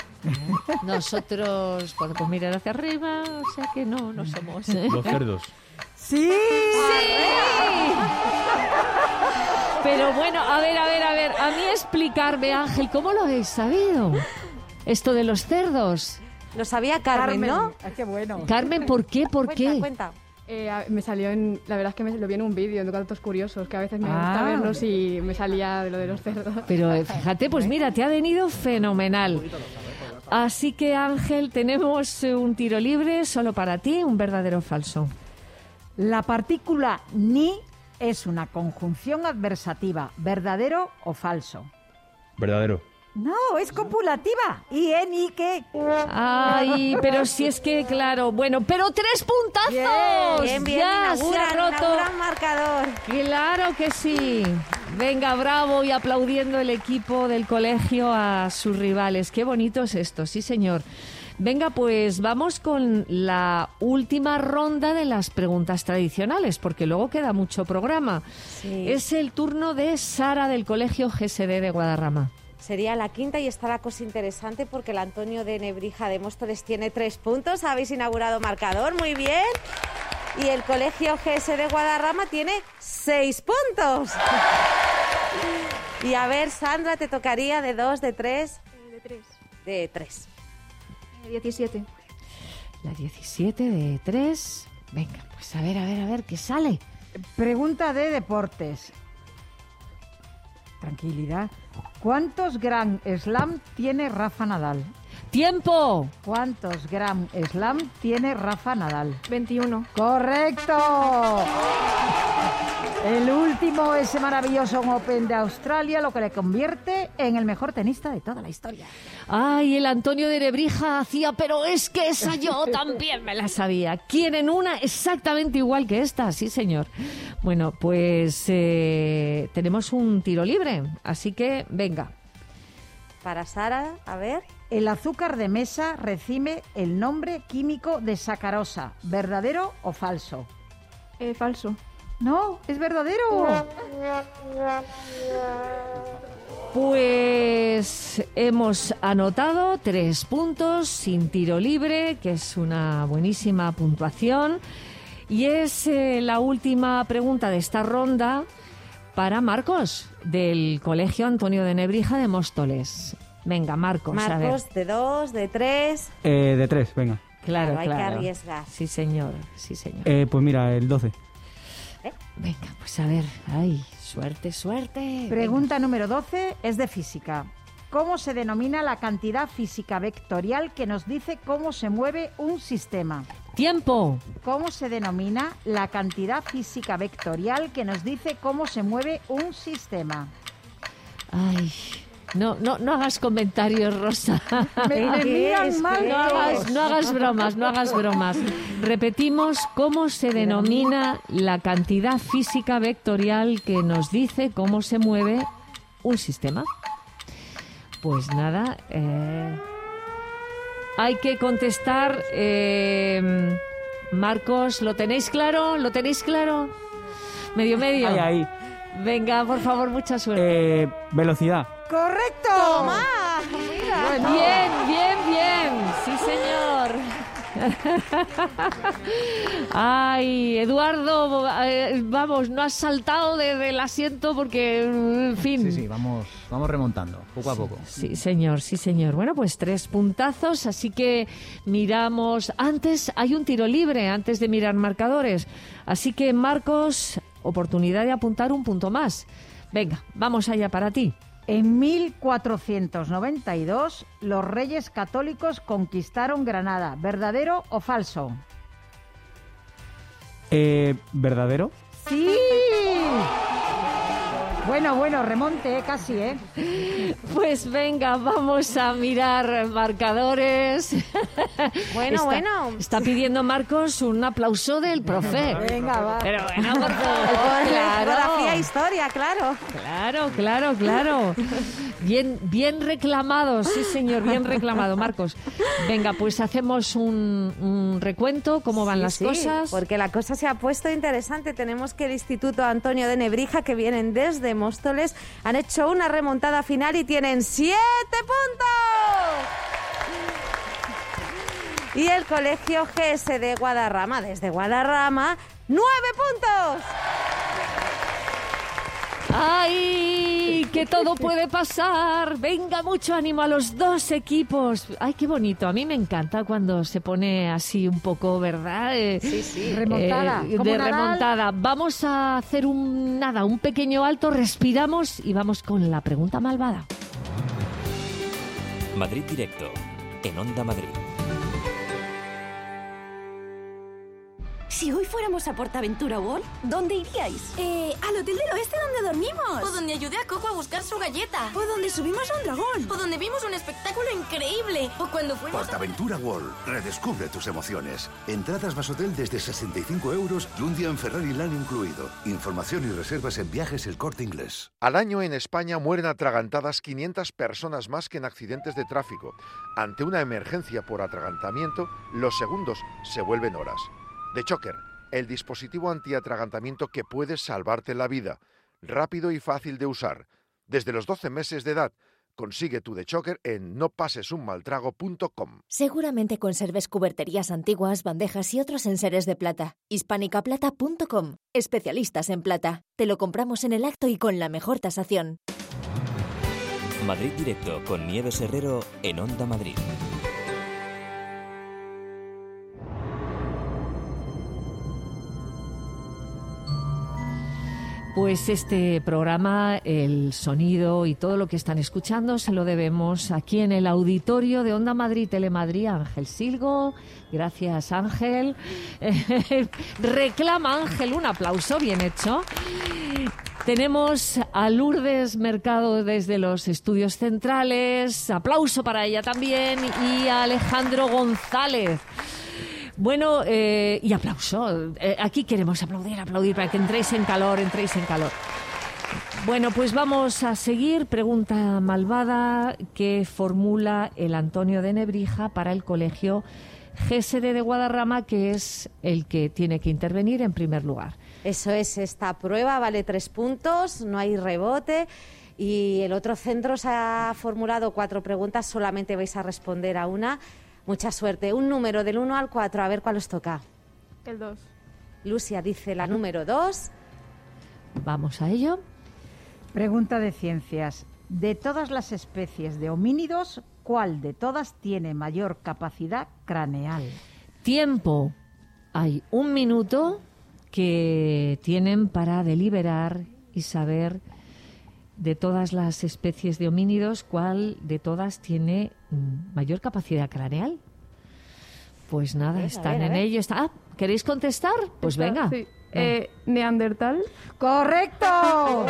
Nosotros podemos mirar hacia arriba, o sea que no, no somos. ¿eh? Los cerdos. ¡Sí! ¡Sí! Pero bueno, a ver, a ver, a ver, a mí explicarme, Ángel, ¿cómo lo habéis sabido? Esto de los cerdos. Lo sabía Carmen, Carmen, ¿no? qué bueno. Carmen, ¿por qué? ¿Por cuenta, qué? Cuenta. Eh, a- me salió en, la verdad es que me lo vi en un vídeo, en Datos Curiosos, que a veces me Ah. gusta verlos y me salía de lo de los cerdos. Pero eh, fíjate, pues mira, te ha venido fenomenal. Así que, Ángel, tenemos eh, un tiro libre solo para ti, un verdadero o falso. La partícula ni es una conjunción adversativa, ¿verdadero o falso? Verdadero. No, es copulativa. ¿Y en y qué? Ay, pero si es que, claro, bueno, pero tres puntazos. Bien, bien, ya se inauguran, ha roto. inauguran marcador. Claro que sí. Venga, bravo, y aplaudiendo el equipo del colegio a sus rivales. Qué bonito es esto, sí, señor. Venga, pues vamos con la última ronda de las preguntas tradicionales, porque luego queda mucho programa. Sí. Es el turno de Sara del Colegio G S D de Guadarrama. Sería la quinta y está la cosa interesante porque el Antonio de Nebrija de Móstoles tiene tres puntos. Habéis inaugurado marcador, muy bien. Y el Colegio G S de Guadarrama tiene seis puntos. Y a ver, Sandra, te tocaría de dos, de tres. Eh, de tres. De tres. Eh, diecisiete. La diecisiete de tres. Venga, pues a ver, a ver, a ver, ¿qué sale? Pregunta de deportes. Tranquilidad. ¿Cuántos Grand Slam tiene Rafa Nadal? ¡Tiempo! ¿Cuántos Grand Slam tiene Rafa Nadal? veintiuno. ¡Correcto! El último, ese maravilloso Open de Australia, lo que le convierte en el mejor tenista de toda la historia. Ay, el Antonio de Nebrija hacía, pero es que esa yo también me la sabía. ¿Quieren una exactamente igual que esta? Sí, señor. Bueno, pues eh, tenemos un tiro libre, así que venga. Para Sara, a ver. El azúcar de mesa recibe el nombre químico de sacarosa. ¿Verdadero o falso? Eh, falso. No, es verdadero. Pues hemos anotado tres puntos sin tiro libre, que es una buenísima puntuación. Y es eh, la última pregunta de esta ronda para Marcos, del Colegio Antonio de Nebrija de Móstoles. Venga, Marcos, a ver. Marcos, de dos, de tres. Eh, de tres, venga. Claro, Claro, hay que claro. arriesgar. Sí, señor, sí, señor. Eh, pues mira, el doce. Venga, pues a ver. Ay, suerte, suerte. Pregunta número doce es de física. ¿Cómo se denomina la cantidad física vectorial que nos dice cómo se mueve un sistema? ¡Tiempo! ¿Cómo se denomina la cantidad física vectorial que nos dice cómo se mueve un sistema? Ay, no, no, no hagas comentarios, Rosa. Me, me miran mal. No hagas, no hagas bromas, no hagas bromas. Repetimos cómo se denomina la cantidad física vectorial que nos dice cómo se mueve un sistema. Pues nada, eh, hay que contestar. eh, Marcos, ¿lo tenéis claro? ¿Lo tenéis claro? Medio, medio. Ahí, ahí. Venga, por favor, mucha suerte. Eh, velocidad. ¡Correcto! ¡Toma! Mira. Bien, bien, bien. Sí, señor. Ay, Eduardo, eh, vamos, no has saltado desde el asiento porque, en fin. Sí, sí, vamos, vamos remontando, poco a poco. Sí, señor, sí, señor. Bueno, pues tres puntazos, así que miramos. Antes hay un tiro libre, antes de mirar marcadores. Así que, Marcos, oportunidad de apuntar un punto más. Venga, vamos allá para ti. En mil cuatrocientos noventa y dos, los reyes católicos conquistaron Granada. ¿Verdadero o falso? Eh, ¿verdadero? ¡Sí! Bueno, bueno, remonte, eh, casi, ¿eh? Pues venga, vamos a mirar marcadores. Bueno, está, bueno. Está pidiendo Marcos un aplauso del profe. Venga, va. Pero bueno, por favor, Claro. claro. Geografía, historia, claro. Claro, claro, claro. Bien, bien reclamado, sí señor, bien reclamado, Marcos. Venga, pues hacemos un, un recuento, cómo van Sí, las sí, cosas. porque la cosa se ha puesto interesante. Tenemos que el Instituto Antonio de Nebrija, que vienen desde Móstoles, han hecho una remontada final y tienen siete puntos. Y el Colegio G S de Guadarrama, desde Guadarrama, nueve puntos. ¡Ay! Que todo puede pasar. Venga, mucho ánimo a los dos equipos. ¡Ay, qué bonito! A mí me encanta cuando se pone así un poco, ¿verdad? Eh, sí, sí. Remontada. Eh, de remontada. Vamos a hacer un nada, un pequeño alto, respiramos y vamos con la pregunta malvada. Madrid Directo, en Onda Madrid. Si hoy fuéramos a Portaventura World, ¿dónde iríais? Eh, al hotel del oeste donde dormimos. O donde ayudé a Coco a buscar su galleta. O donde subimos a un dragón. O donde vimos un espectáculo increíble. O cuando fuimos Portaventura a... World. Redescubre tus emociones. Entradas más hotel desde sesenta y cinco euros y un día en Ferrari Land incluido. Información y reservas en Viajes El Corte Inglés. Al año en España mueren atragantadas quinientas personas más que en accidentes de tráfico. Ante una emergencia por atragantamiento, los segundos se vuelven horas. The Choker, el dispositivo antiatragantamiento que puede salvarte la vida. Rápido y fácil de usar. Desde los doce meses de edad, consigue tu The Choker en no pases un mal trago punto com. Seguramente conserves cuberterías antiguas, bandejas y otros enseres de plata. hispánica plata punto com. Especialistas en plata. Te lo compramos en el acto y con la mejor tasación. Madrid Directo con Nieves Herrero en Onda Madrid. Pues este programa, el sonido y todo lo que están escuchando se lo debemos aquí en el auditorio de Onda Madrid, Telemadrid, a Ángel Silgo. Gracias, Ángel. Reclama, Ángel, un aplauso bien hecho. Tenemos a Lourdes Mercado desde los estudios centrales. Aplauso para ella también. Y a Alejandro González. Bueno, eh, y aplauso. Eh, aquí queremos aplaudir, aplaudir para que entréis en calor, entréis en calor. Bueno, pues vamos a seguir. Pregunta malvada que formula el Antonio de Nebrija para el Colegio G S D de Guadarrama, que es el que tiene que intervenir en primer lugar. Eso es, esta prueba vale tres puntos, no hay rebote. Y el otro centro se ha formulado cuatro preguntas, solamente vais a responder a una. Mucha suerte. Un número del uno al cuatro, a ver cuál os toca. El dos. Lucia dice la número dos. Vamos a ello. Pregunta de ciencias. De todas las especies de homínidos, ¿cuál de todas tiene mayor capacidad craneal? Tiempo. Hay un minuto que tienen para deliberar y saber de todas las especies de homínidos, ¿cuál de todas tiene mayor capacidad craneal? Pues nada, ver, están ver, en ello. Está... Ah, ¿queréis contestar? Pues Está, venga. Sí. Eh, Neandertal. ¡Correcto!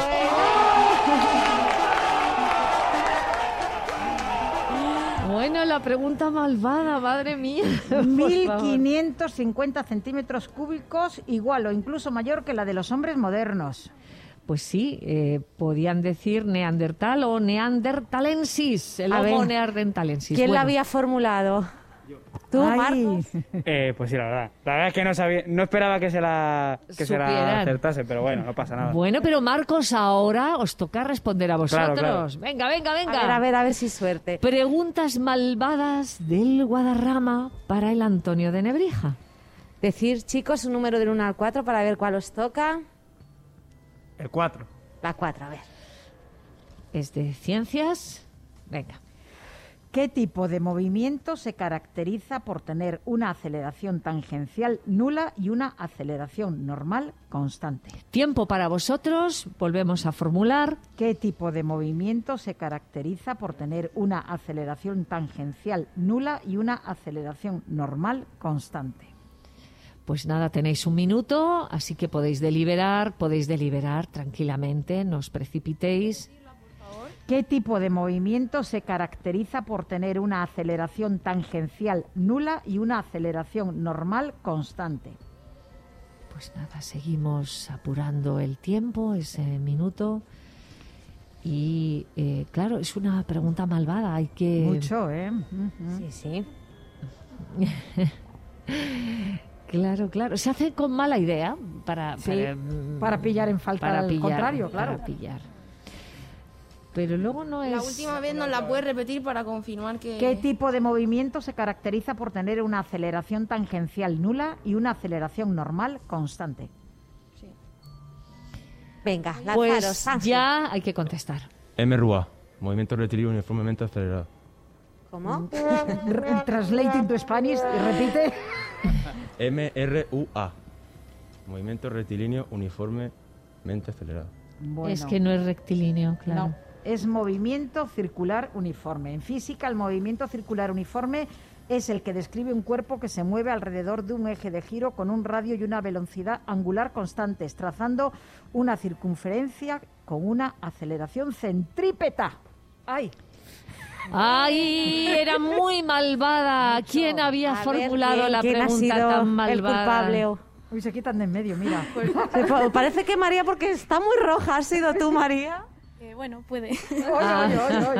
Bueno, la pregunta malvada, madre mía. mil quinientos cincuenta centímetros cúbicos, igual o incluso mayor que la de los hombres modernos. Pues sí, eh, podían decir neandertal o neandertalensis, el homo neandertalensis. ¿Quién bueno. la había formulado? Yo. ¿Tú, Marcos? Eh, pues sí, la verdad. La verdad es que no sabía, no esperaba que se la, que se la acertase, pero bueno, no pasa nada. Bueno, pero Marcos, ahora os toca responder a vosotros. Claro, claro. Venga, venga, venga. A ver, a ver, a ver si suerte. Preguntas malvadas del Guadarrama para el Antonio de Nebrija. Decir, chicos, un número del uno al cuatro para ver cuál os toca. El cuatro. La cuatro, a ver. ¿Es de ciencias? Venga. ¿Qué tipo de movimiento se caracteriza por tener una aceleración tangencial nula y una aceleración normal constante? Tiempo para vosotros. Volvemos a formular. ¿Qué tipo de movimiento se caracteriza por tener una aceleración tangencial nula y una aceleración normal constante? Pues nada, tenéis un minuto, así que podéis deliberar, podéis deliberar tranquilamente, no os precipitéis. ¿Qué tipo de movimiento se caracteriza por tener una aceleración tangencial nula y una aceleración normal constante? Pues nada, seguimos apurando el tiempo, ese minuto. Y eh, claro, es una pregunta malvada, hay que... Mucho, ¿eh? Uh-huh. Sí, sí. Claro, claro. Se hace con mala idea para, sí, para, para pillar en falta para al pillar, contrario, claro. Para pillar. Pero luego no es... La última vez nos la puedes repetir para confirmar que... ¿Qué tipo de movimiento se caracteriza por tener una aceleración tangencial nula y una aceleración normal constante? Sí. Venga, lanzaros. Pues Ángel. ya hay que contestar. M R U A, movimiento rectilíneo uniformemente acelerado. ¿Cómo? Translate into Spanish y repite. M R U A, movimiento rectilíneo uniformemente acelerado. Bueno, Es que no es rectilíneo, claro. no, es movimiento circular uniforme. En física, el movimiento circular uniforme es el que describe un cuerpo que se mueve alrededor de un eje de giro con un radio y una velocidad angular constantes, trazando una circunferencia con una aceleración centrípeta. ¡Ay! ¡Ay! Era muy malvada. ¿Quién había A ver, formulado ¿quién- la quién ha pregunta sido tan el malvada? culpable? o- Uy, se quitan de en medio, mira. Se pa- Parece que María, porque está muy roja. ¿Has sido tú, María? Eh, bueno, puede. Ah.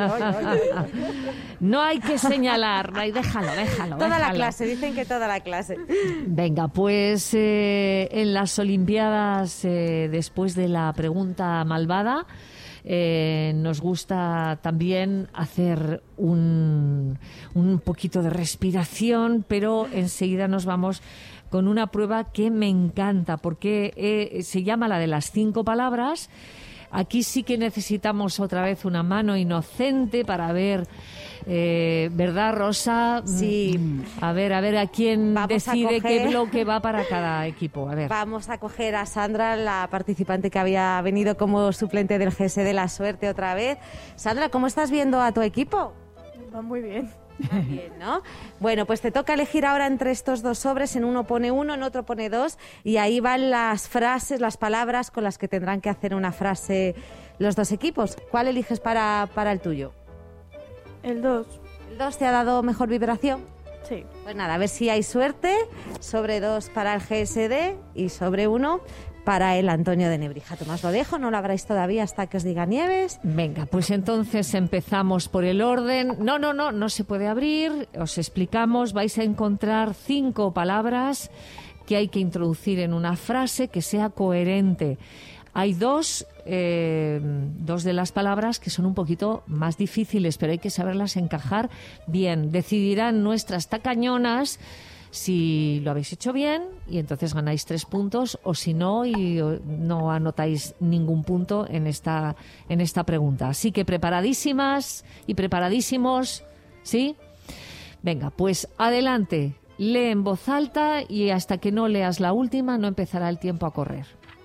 No hay que señalar, no hay- déjalo, déjalo. Toda la déjalo. clase, dicen que toda la clase. Venga, pues eh, en las Olimpiadas, eh, después de la pregunta malvada, eh, nos gusta también hacer un, un poquito de respiración, pero enseguida nos vamos con una prueba que me encanta, porque eh, se llama la de las cinco palabras. Aquí sí que necesitamos otra vez una mano inocente para ver, eh, ¿verdad, Rosa? Sí. A ver, a ver a quién Vamos a decide qué coger- bloque va para cada equipo. A ver. Vamos a coger a Sandra, la participante que había venido como suplente del G S de la suerte otra vez. Sandra, ¿cómo estás viendo a tu equipo? Va muy bien. Bien, ¿no? Bueno, pues te toca elegir ahora entre estos dos sobres. En uno pone uno, en otro pone dos. Y ahí van las frases, las palabras con las que tendrán que hacer una frase los dos equipos. ¿Cuál eliges para, para el tuyo? El dos. ¿El dos te ha dado mejor vibración? Sí. Pues nada, a ver si hay suerte. Sobre dos para el G S D y sobre uno para el Antonio de Nebrija. Tomás, lo dejo, no lo habráis todavía hasta que os diga Nieves. Venga, pues entonces empezamos por el orden. No, no, no, no se puede abrir. Os explicamos, vais a encontrar cinco palabras que hay que introducir en una frase que sea coherente. Hay dos, eh, dos de las palabras que son un poquito más difíciles, pero hay que saberlas encajar bien. Decidirán nuestras tacañonas si lo habéis hecho bien y entonces ganáis tres puntos, o si no y o, no anotáis ningún punto en esta, en esta pregunta. Así que preparadísimas y preparadísimos, ¿sí? Venga, pues adelante, lee en voz alta y hasta que no leas la última no empezará el tiempo a correr.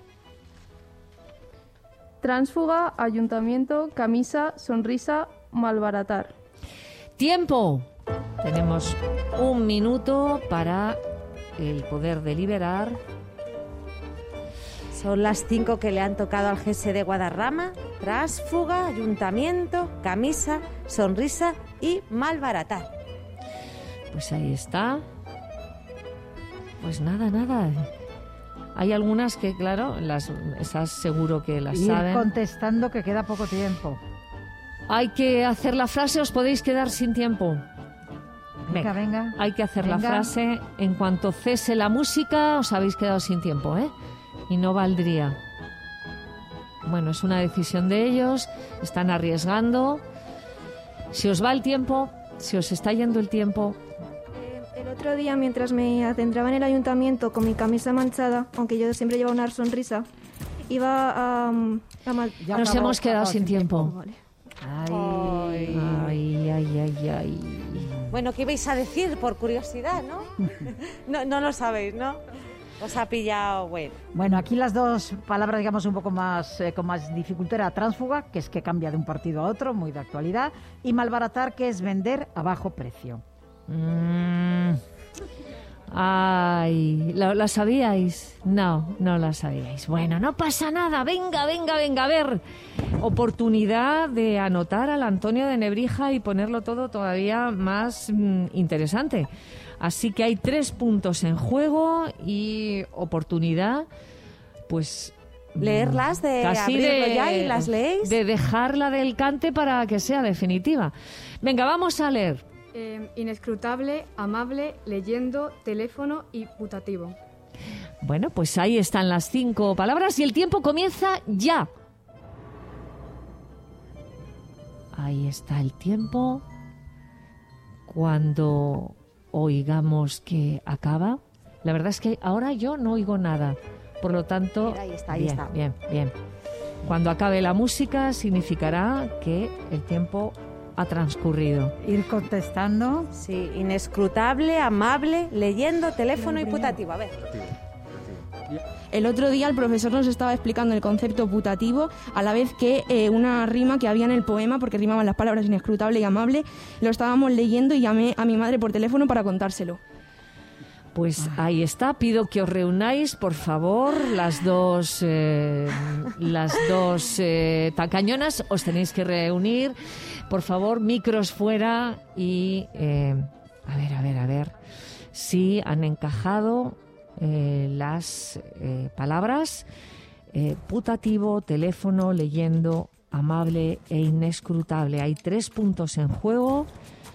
Tránsfuga, ayuntamiento, camisa, sonrisa, malbaratar. ¡Tiempo! Tenemos un minuto para el poder deliberar. Son las cinco que le han tocado al G S de Guadarrama: tránsfuga, ayuntamiento, camisa, sonrisa y malbaratar. Pues ahí está. Pues nada, nada. Hay algunas que, claro, las, esas seguro que las Ir saben. contestando, que queda poco tiempo. Hay que hacer la frase, os podéis quedar sin tiempo. Venga, venga. Hay que hacer la Venga. frase. En cuanto cese la música, os habéis quedado sin tiempo, ¿eh? Y no valdría. Bueno, es una decisión de ellos. Están arriesgando. Si os va el tiempo, si os está yendo el tiempo, El otro día, mientras me adentraba en el ayuntamiento con mi camisa manchada, aunque yo siempre llevo una sonrisa, iba a... a mal- nos hemos quedado sin tiempo. Vale. Ay, ay, ay, ay, ay. Bueno, ¿qué ibais a decir por curiosidad, no? no, no lo sabéis, ¿no? Os ha pillado, bueno. Bueno, aquí las dos palabras, digamos, un poco más eh, con más dificultad era tránsfuga, que es que cambia de un partido a otro, muy de actualidad, y malbaratar, que es vender a bajo precio. Mm. Ay, ¿la, la sabíais? No, no la sabíais. Bueno, no pasa nada. Venga, venga, venga. A ver, oportunidad de anotar al Antonio de Nebrija y ponerlo todo todavía más mm, interesante. Así que hay tres puntos en juego y oportunidad, pues... Leerlas, de casi abrirlo de, ya y las leéis. de dejarla del cante para que sea definitiva. Venga, vamos a leer. Eh, inescrutable, amable, leyendo, teléfono y putativo. Bueno, pues ahí están las cinco palabras y el tiempo comienza ya. Ahí está el tiempo. Cuando oigamos que acaba, la verdad es que ahora yo no oigo nada. Por lo tanto, Mira, ahí está, ahí bien, está. bien, bien. Cuando acabe la música significará que el tiempo ha transcurrido. Ir contestando. Sí, inescrutable, amable, leyendo, teléfono y putativo. A ver. El otro día el profesor nos estaba explicando el concepto putativo, a la vez que eh, una rima que había en el poema, porque rimaban las palabras inescrutable y amable, lo estábamos leyendo y llamé a mi madre por teléfono para contárselo. Pues ahí está, pido que os reunáis, por favor, las dos, eh, las dos eh, tacañonas, os tenéis que reunir, por favor, micros fuera y, eh, a ver, a ver, a ver, si han encajado eh, las eh, palabras, eh, putativo, teléfono, leyendo, amable e inescrutable. Hay tres puntos en juego,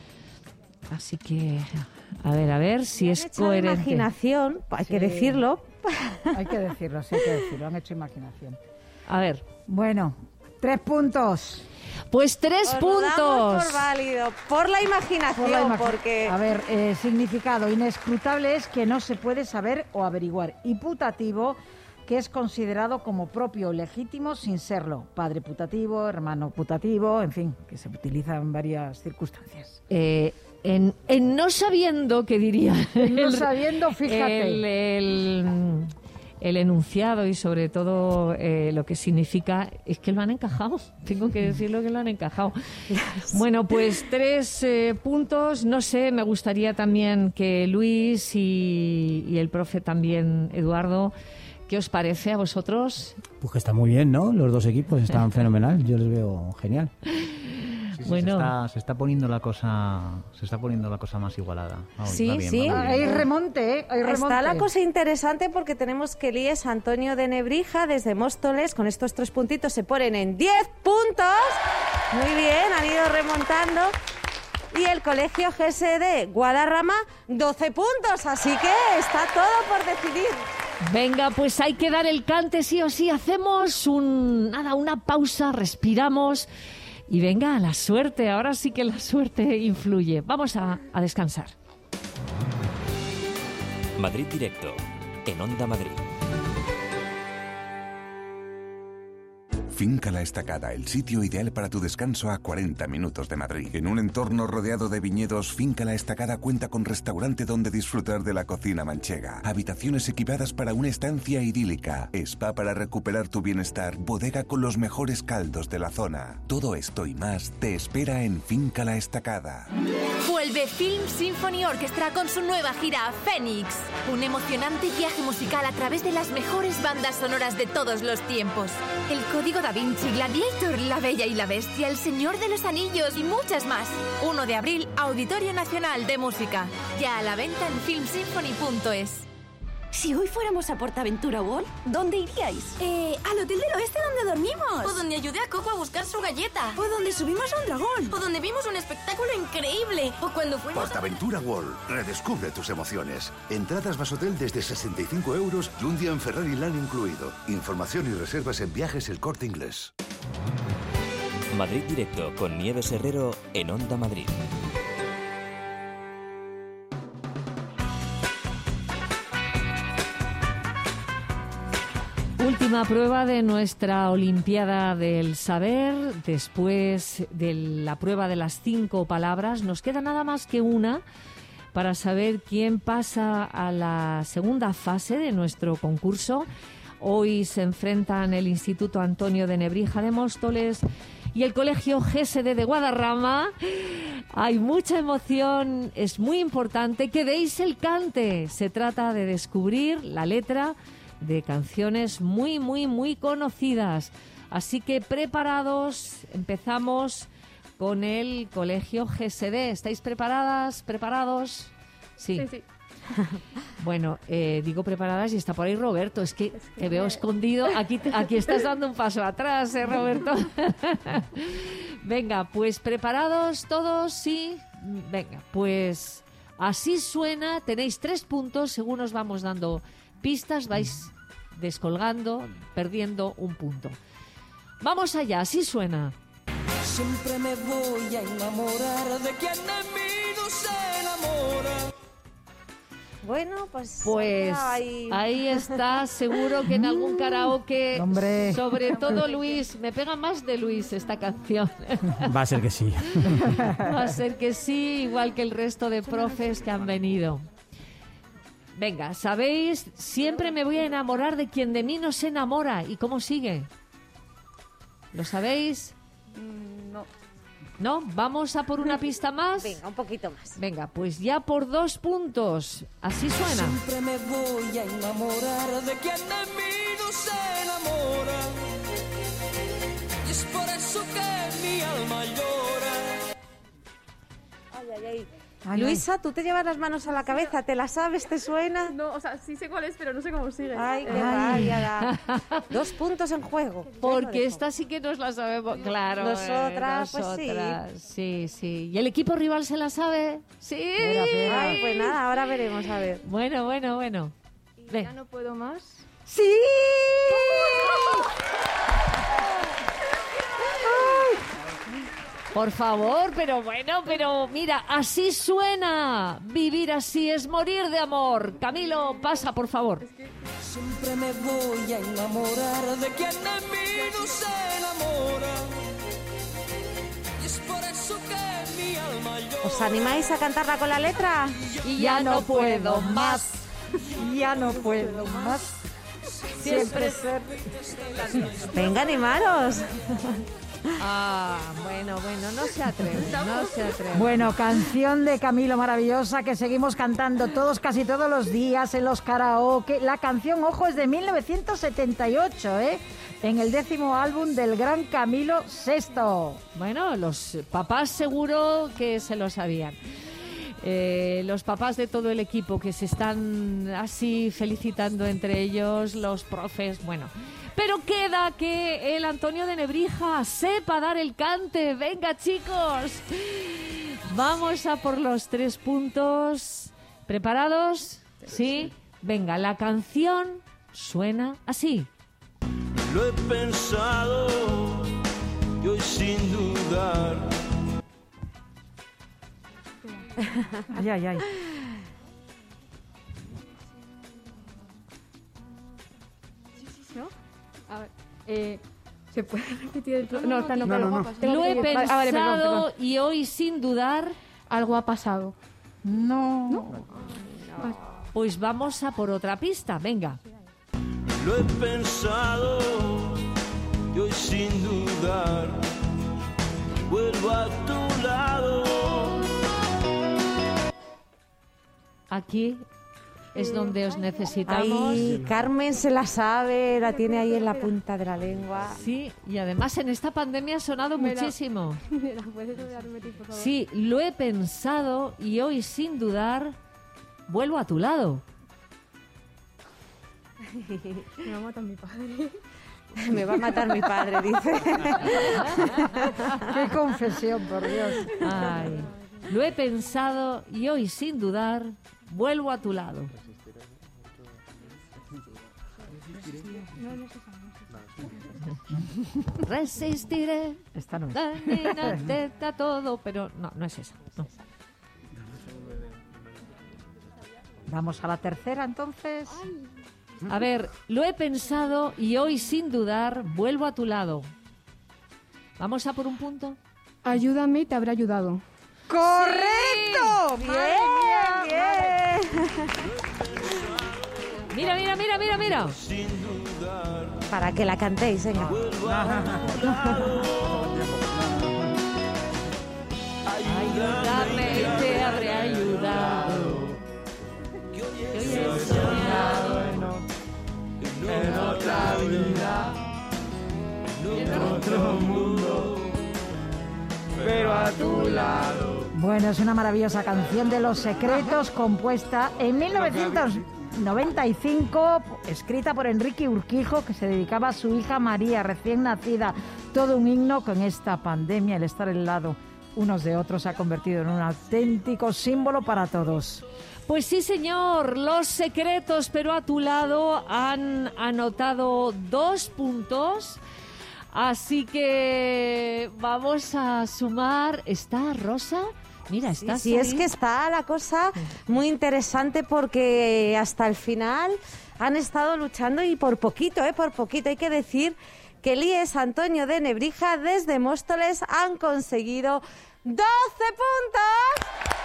así que... A ver, a ver si es coherente. Imaginación, hay Sí. que decirlo. Hay que decirlo, sí hay que decirlo. Han hecho imaginación. A ver. Bueno, tres puntos. Pues tres Os lo damos puntos. por válido, por la imaginación, Por la imagi- porque... A ver, eh, significado inescrutable es que no se puede saber o averiguar. Y putativo, que es considerado como propio o legítimo sin serlo. Padre putativo, hermano putativo, en fin, que se utiliza en varias circunstancias. Eh, en, en no sabiendo, ¿qué diría? En no El- sabiendo, fíjate. El, el, el enunciado y sobre todo eh, lo que significa es que lo han encajado. Tengo que decirlo que lo han encajado. Bueno, pues tres eh, puntos. No sé, me gustaría también que Luis y, y el profe también, Eduardo, ¿qué os parece a vosotros? Pues que está muy bien, ¿no? Los dos equipos están fenomenal. Yo les veo genial. Sí, sí, Bueno. se, está, se está poniendo la cosa, se está poniendo la cosa más igualada. Va, Sí, va bien, sí. va muy bien. Hay remonte, ¿eh? Hay remonte. Está la cosa interesante porque tenemos que Elías Antonio de Nebrija desde Móstoles. Con estos tres puntitos se ponen en diez puntos. Muy bien, han ido remontando. Y el Colegio G S D Guadarrama, doce puntos. Así que está todo por decidir. Venga, pues hay que dar el cante sí o sí. Hacemos un, nada, una pausa, respiramos y venga, la suerte. Ahora sí que la suerte influye. Vamos a, a descansar. Madrid Directo, en Onda Madrid. Finca La Estacada, el sitio ideal para tu descanso a cuarenta minutos de Madrid. En un entorno rodeado de viñedos, Finca La Estacada cuenta con restaurante donde disfrutar de la cocina manchega, habitaciones equipadas para una estancia idílica, spa para recuperar tu bienestar, bodega con los mejores caldos de la zona. Todo esto y más te espera en Finca La Estacada. Vuelve Film Symphony Orchestra con su nueva gira Fénix. Un emocionante viaje musical a través de las mejores bandas sonoras de todos los tiempos. El Código Da Vinci, Gladiator, La Bella y la Bestia, El Señor de los Anillos y muchas más. uno de abril, Auditorio Nacional de Música. Ya a la venta en film symphony punto es. Si hoy fuéramos a PortAventura World, ¿dónde iríais? Eh, al hotel del oeste donde dormimos. O donde ayudé a Coco a buscar su galleta. O donde subimos a un dragón. O donde vimos un espectáculo increíble. O cuando fuimos PortAventura World. Redescubre tus emociones. Entradas más hotel desde sesenta y cinco euros y un día en Ferrari Land incluido. Información y reservas en Viajes El Corte Inglés. Madrid Directo con Nieves Herrero en Onda Madrid. Última prueba de nuestra Olimpiada del Saber. Después de la prueba de las cinco palabras, nos queda nada más que una para saber quién pasa a la segunda fase de nuestro concurso. Hoy se enfrentan el Instituto Antonio de Nebrija de Móstoles y el Colegio G S D de Guadarrama. Hay mucha emoción, es muy importante que deis el cante. Se trata de descubrir la letra de canciones muy, muy, muy conocidas. Así que preparados, empezamos con el Colegio G S D. ¿Estáis preparadas? ¿Preparados? Sí. Sí, sí. Bueno, eh, digo preparadas y está por ahí Roberto. Es que, es que te veo escondido. Aquí, aquí estás dando un paso atrás, ¿eh, Roberto? Venga, pues preparados todos, sí. Venga, pues así suena. Tenéis tres puntos. Según nos vamos dando pistas, vais descolgando, perdiendo un punto. Vamos allá, así suena. Siempre me voy a enamorar de quien de mí no se enamora. Bueno, pues... Pues ahí... ahí está, seguro que en algún karaoke, Hombre. sobre todo Luis, me pega más de Luis esta canción. Va a ser que sí. Va a ser que sí, igual que el resto de profes que han venido. Venga, ¿sabéis? Siempre me voy a enamorar de quien de mí no se enamora. ¿Y cómo sigue? ¿Lo sabéis? Mm, no. ¿No? ¿Vamos a por una pista más? Venga, un poquito más. Venga, pues ya por dos puntos. Así suena. Siempre me voy a enamorar de quien de mí no se enamora. Y es por eso que mi alma llora. Ay, ay, ay. Ay, Luisa, tú te llevas las manos a la cabeza, ¿te la sabes? ¿Te suena? No, o sea, sí sé cuál es, pero no sé cómo sigue. Ay, qué Ay. rabia. Dos puntos en juego. Porque esta sí que nos la sabemos, claro. Nosotras, eh, pues sí. nosotras, sí. Sí, ¿Y el equipo rival se la sabe? Sí. Mira, mira. Ay, pues nada, ahora veremos, a ver. Bueno, bueno, bueno. Ven. Ya no puedo más. ¡Sí! Por favor, pero bueno, pero mira, así suena. Vivir así es morir de amor. Camilo, pasa, por favor. Siempre me voy a enamorar de quien de mí no se enamora. Y es por eso que mi alma llora. ¿Os animáis a cantarla con la letra? Y ya no puedo más. Ya no puedo más. Siempre ser. Venga, animaros. Ah, bueno, bueno, no se atreve, no se atreve. Bueno, canción de Camilo maravillosa que seguimos cantando todos, casi todos los días en los karaoke. La canción, ojo, es de mil novecientos setenta y ocho, ¿eh? En el décimo álbum del gran Camilo sexto. Bueno, los papás seguro que se lo sabían. Eh, los papás de todo el equipo que se están así felicitando entre ellos, los profes, bueno. Pero queda que el Antonio de Nebrija sepa dar el cante. Venga, chicos. Vamos a por los tres puntos. ¿Preparados? ¿Sí? Venga, la canción suena así. Lo he pensado y hoy sin dudar. Ay, ay, ay. ¿No? A ver, eh, ¿se puede repetir el pro- No, está, no, No, claro. no, no. Tengo Lo que he seguir. pensado Ah, vale, perdón, perdón. y hoy sin dudar, Algo ha pasado. No. pues vamos a por otra pista. Venga. Lo he pensado y hoy sin dudar vuelvo a tu lado. Aquí es donde os necesitamos. Ahí, Carmen se la sabe, la tiene ahí en la punta de la lengua. Sí, y además en esta pandemia ha sonado Me la- muchísimo. ¿Me la puedes volver a repetir, por favor? Sí, lo he pensado y hoy sin dudar vuelvo a tu lado. Me va a matar mi padre. Me va a matar mi padre, dice. Qué confesión, por Dios. Ay, lo he pensado y hoy sin dudar vuelvo a tu lado. Resistiré. Esta no es. Dominarte a todo, pero no, no es esa. No. Vamos a la tercera, entonces. A ver, lo he pensado y hoy sin dudar vuelvo a tu lado. ¿Vamos a por un punto? Ayúdame, te habrá ayudado. ¡Correcto! Bien, bien. Mira, mira, mira, mira, mira. Para que la cantéis, venga. Ayúdame, te habré ayudado. Que hoy he soñado en otra vida, en otro mundo, pero a tu lado. Bueno, es una maravillosa canción de Los Secretos, compuesta en mil novecientos noventa y cinco, escrita por Enrique Urquijo, que se dedicaba a su hija María, recién nacida. Todo un himno. Con esta pandemia, el estar al lado unos de otros se ha convertido en un auténtico símbolo para todos. Pues sí, señor, Los Secretos, pero a tu lado, han anotado dos puntos. Así que vamos a sumar. ¿Está Rosa? Mira, está Sí, sí, es que está la cosa muy interesante porque hasta el final han estado luchando y por poquito, ¿eh? Por poquito. Hay que decir que el I E S Antonio de Nebrija desde Móstoles han conseguido doce puntos.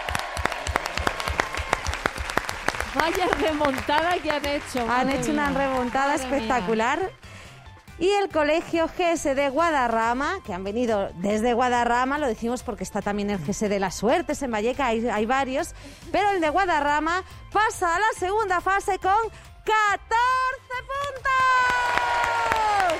Vaya remontada que han hecho. Han hecho una remontada espectacular. Mía. Y el Colegio G S de Guadarrama, que han venido desde Guadarrama, lo decimos porque está también el G S de las Suertes en Valleca, hay, hay varios, pero el de Guadarrama pasa a la segunda fase con catorce puntos.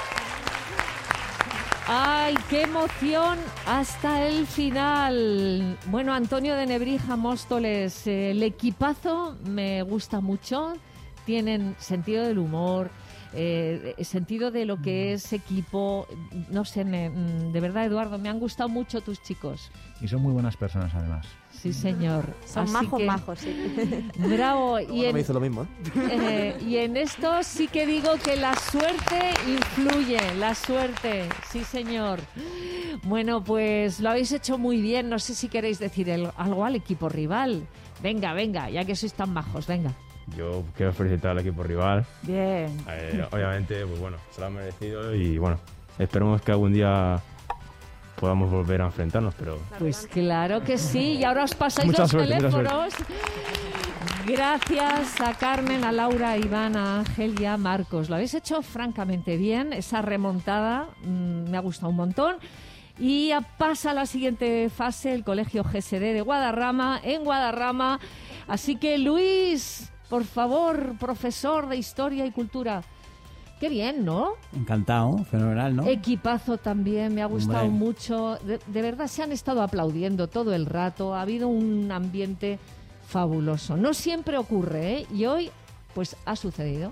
¡Ay, qué emoción hasta el final! Bueno, Antonio de Nebrija, Móstoles, eh, el equipazo me gusta mucho. Tienen sentido del humor, eh, sentido de lo que es equipo. No sé, me, de verdad, Eduardo, me han gustado mucho tus chicos. Y son muy buenas personas, además. Sí, señor. Son Así majos, que, majos, sí. Bravo. Y en, me hizo lo mismo, ¿eh? Eh, y en esto sí que digo que la suerte influye, la suerte, sí señor. Bueno, pues lo habéis hecho muy bien. No sé si queréis decir el, algo al equipo rival. Venga, venga, ya que sois tan majos, venga. Yo quiero felicitar al equipo rival. Bien. Eh, obviamente, pues bueno, se lo han merecido y bueno, esperemos que algún día podamos volver a enfrentarnos, pero... Pues claro que sí, y ahora os pasáis mucha los suerte, teléfonos. Gracias a Carmen, a Laura, a Iván, a Ángel y a Marcos. Lo habéis hecho francamente bien, esa remontada mmm, me ha gustado un montón. Y pasa a la siguiente fase el Colegio G S D de Guadarrama, en Guadarrama. Así que Luis, por favor, profesor de Historia y Cultura. Qué bien, ¿no? Encantado, fenomenal, ¿no? Equipazo también, me ha gustado Hombre. mucho. De, de verdad, se han estado aplaudiendo todo el rato. Ha habido un ambiente fabuloso. No siempre ocurre, ¿eh? Y hoy, pues, ha sucedido.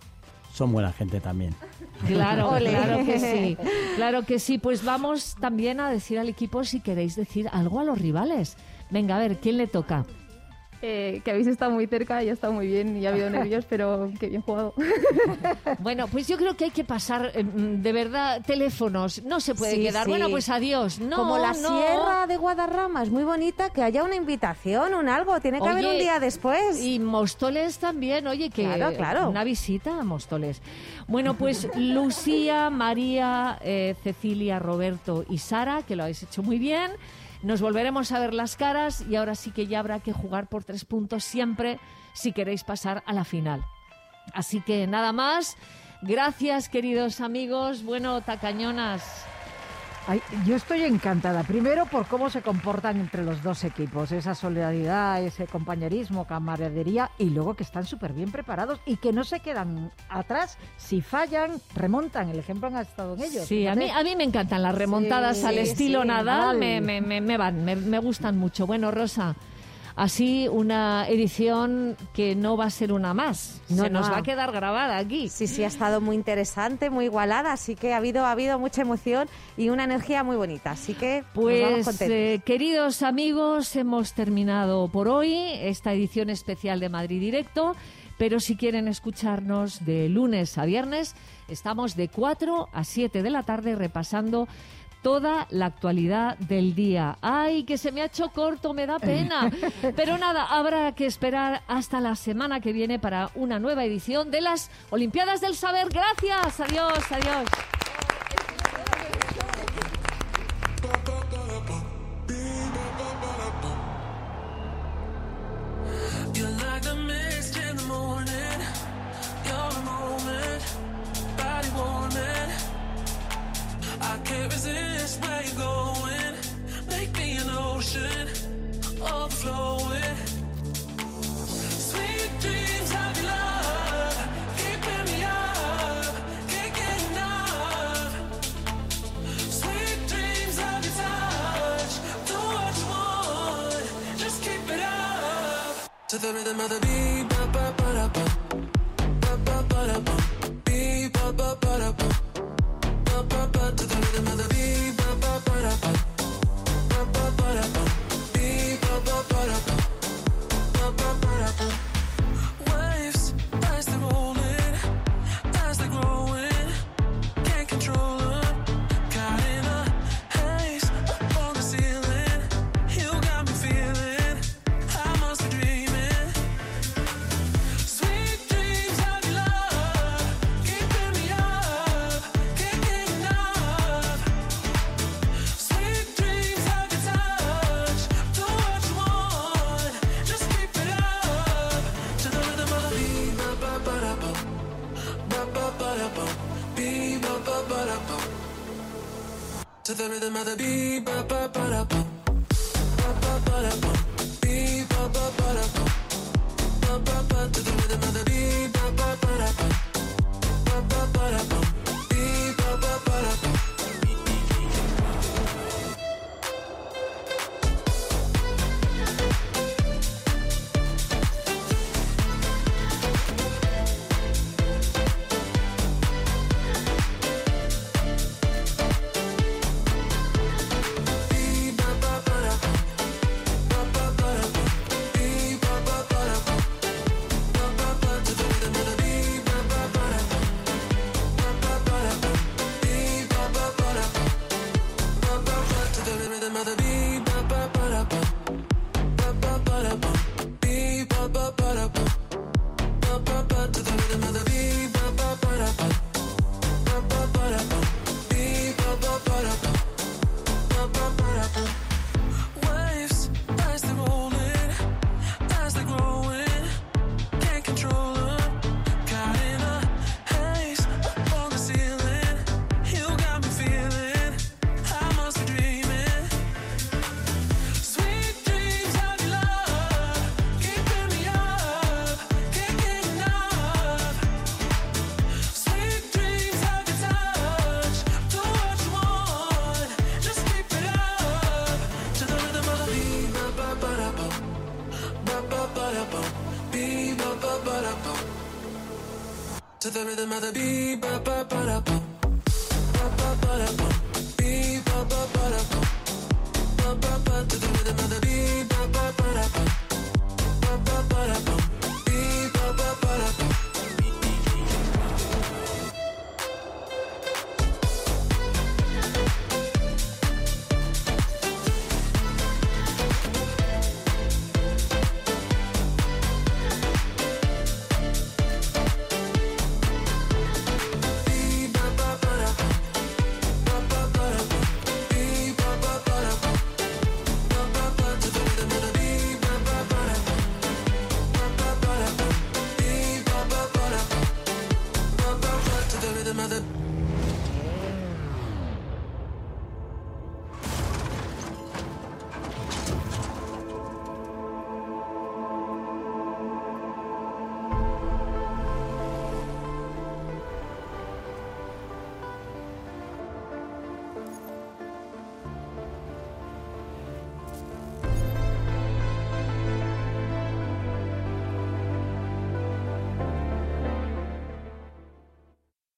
Son buena gente también. Claro, Ole. claro que sí. Claro que sí. Pues vamos también a decir al equipo si queréis decir algo a los rivales. Venga, a ver, ¿quién le toca? Eh, que habéis estado muy cerca y ha estado muy bien y ha habido nervios, pero qué bien jugado. Bueno, pues yo creo que hay que pasar, eh, de verdad, teléfonos. No se puede Sí, quedar. sí. Bueno, pues adiós. No, Como la no. sierra de Guadarrama es muy bonita, que haya una invitación, un algo. Tiene que Oye, haber un día después. Y Móstoles también, oye, que Claro, claro. una visita a Móstoles. Bueno, pues Lucía, María, eh, Cecilia, Roberto y Sara, que lo habéis hecho muy bien. Nos volveremos a ver las caras y ahora sí que ya habrá que jugar por tres puntos siempre si queréis pasar a la final. Así que nada más. Gracias, queridos amigos. Bueno, tacañonas. Ay, yo estoy encantada. Primero por cómo se comportan entre los dos equipos. Esa solidaridad, ese compañerismo, camaradería. Y luego que están súper bien preparados y que no se quedan atrás. Si fallan, remontan. El ejemplo ha estado en ellos. Sí, a mí, a mí me encantan las remontadas Sí, al sí, estilo sí, Nadal. vale. Me, me, me, me van, me, me gustan mucho. Bueno, Rosa, así una edición que no va a ser una más. No, Se nos no. va a quedar grabada aquí. Sí, sí, ha estado muy interesante, muy igualada, así que ha habido, ha habido mucha emoción y una energía muy bonita, así que nos vamos Pues, contentos. eh, queridos amigos, hemos terminado por hoy esta edición especial de Madrid Directo, pero si quieren escucharnos de lunes a viernes, estamos de cuatro a siete de la tarde repasando toda la actualidad del día. ¡Ay, que se me ha hecho corto, me da pena! Pero nada, habrá que esperar hasta la semana que viene para una nueva edición de las Olimpiadas del Saber. ¡Gracias! ¡Adiós, adiós! You're like the mist in the morning. You're a moment, body warming. I can't resist where you're going. Make me an ocean, overflowing. Sweet dreams of your love, keeping me up, can't get enough. Sweet dreams of your touch, do what you want, just keep it up. To the rhythm of the beat, ba ba ba da ba, ba ba ba da ba, beat ba ba ba da ba. To the rhythm of the beat, ba ba ba da ba, ba ba ba da ba, beat ba ba ba da ba, ba ba ba da ba. Waves as they're rolling, as they're growing, can't control them. Caught in a haze up on the ceiling, you got ba da bum. To the rhythm of the beat, ba ba ba da bum. Ba ba ba da bum. Beat, ba ba ba da bum. Ba ba ba. To the rhythm of the beat, ba ba ba da bum. Ba ba ba da bum. Beat, ba ba ba da bum. To the rhythm of the beat, ba ba ba da bum. Ba ba ba da bum. Beat, ba ba ba da bum. Ba ba ba. To the rhythm of the beat, ba ba ba da bum. Ba ba ba da bum. Beat, ba ba ba da bum. Mother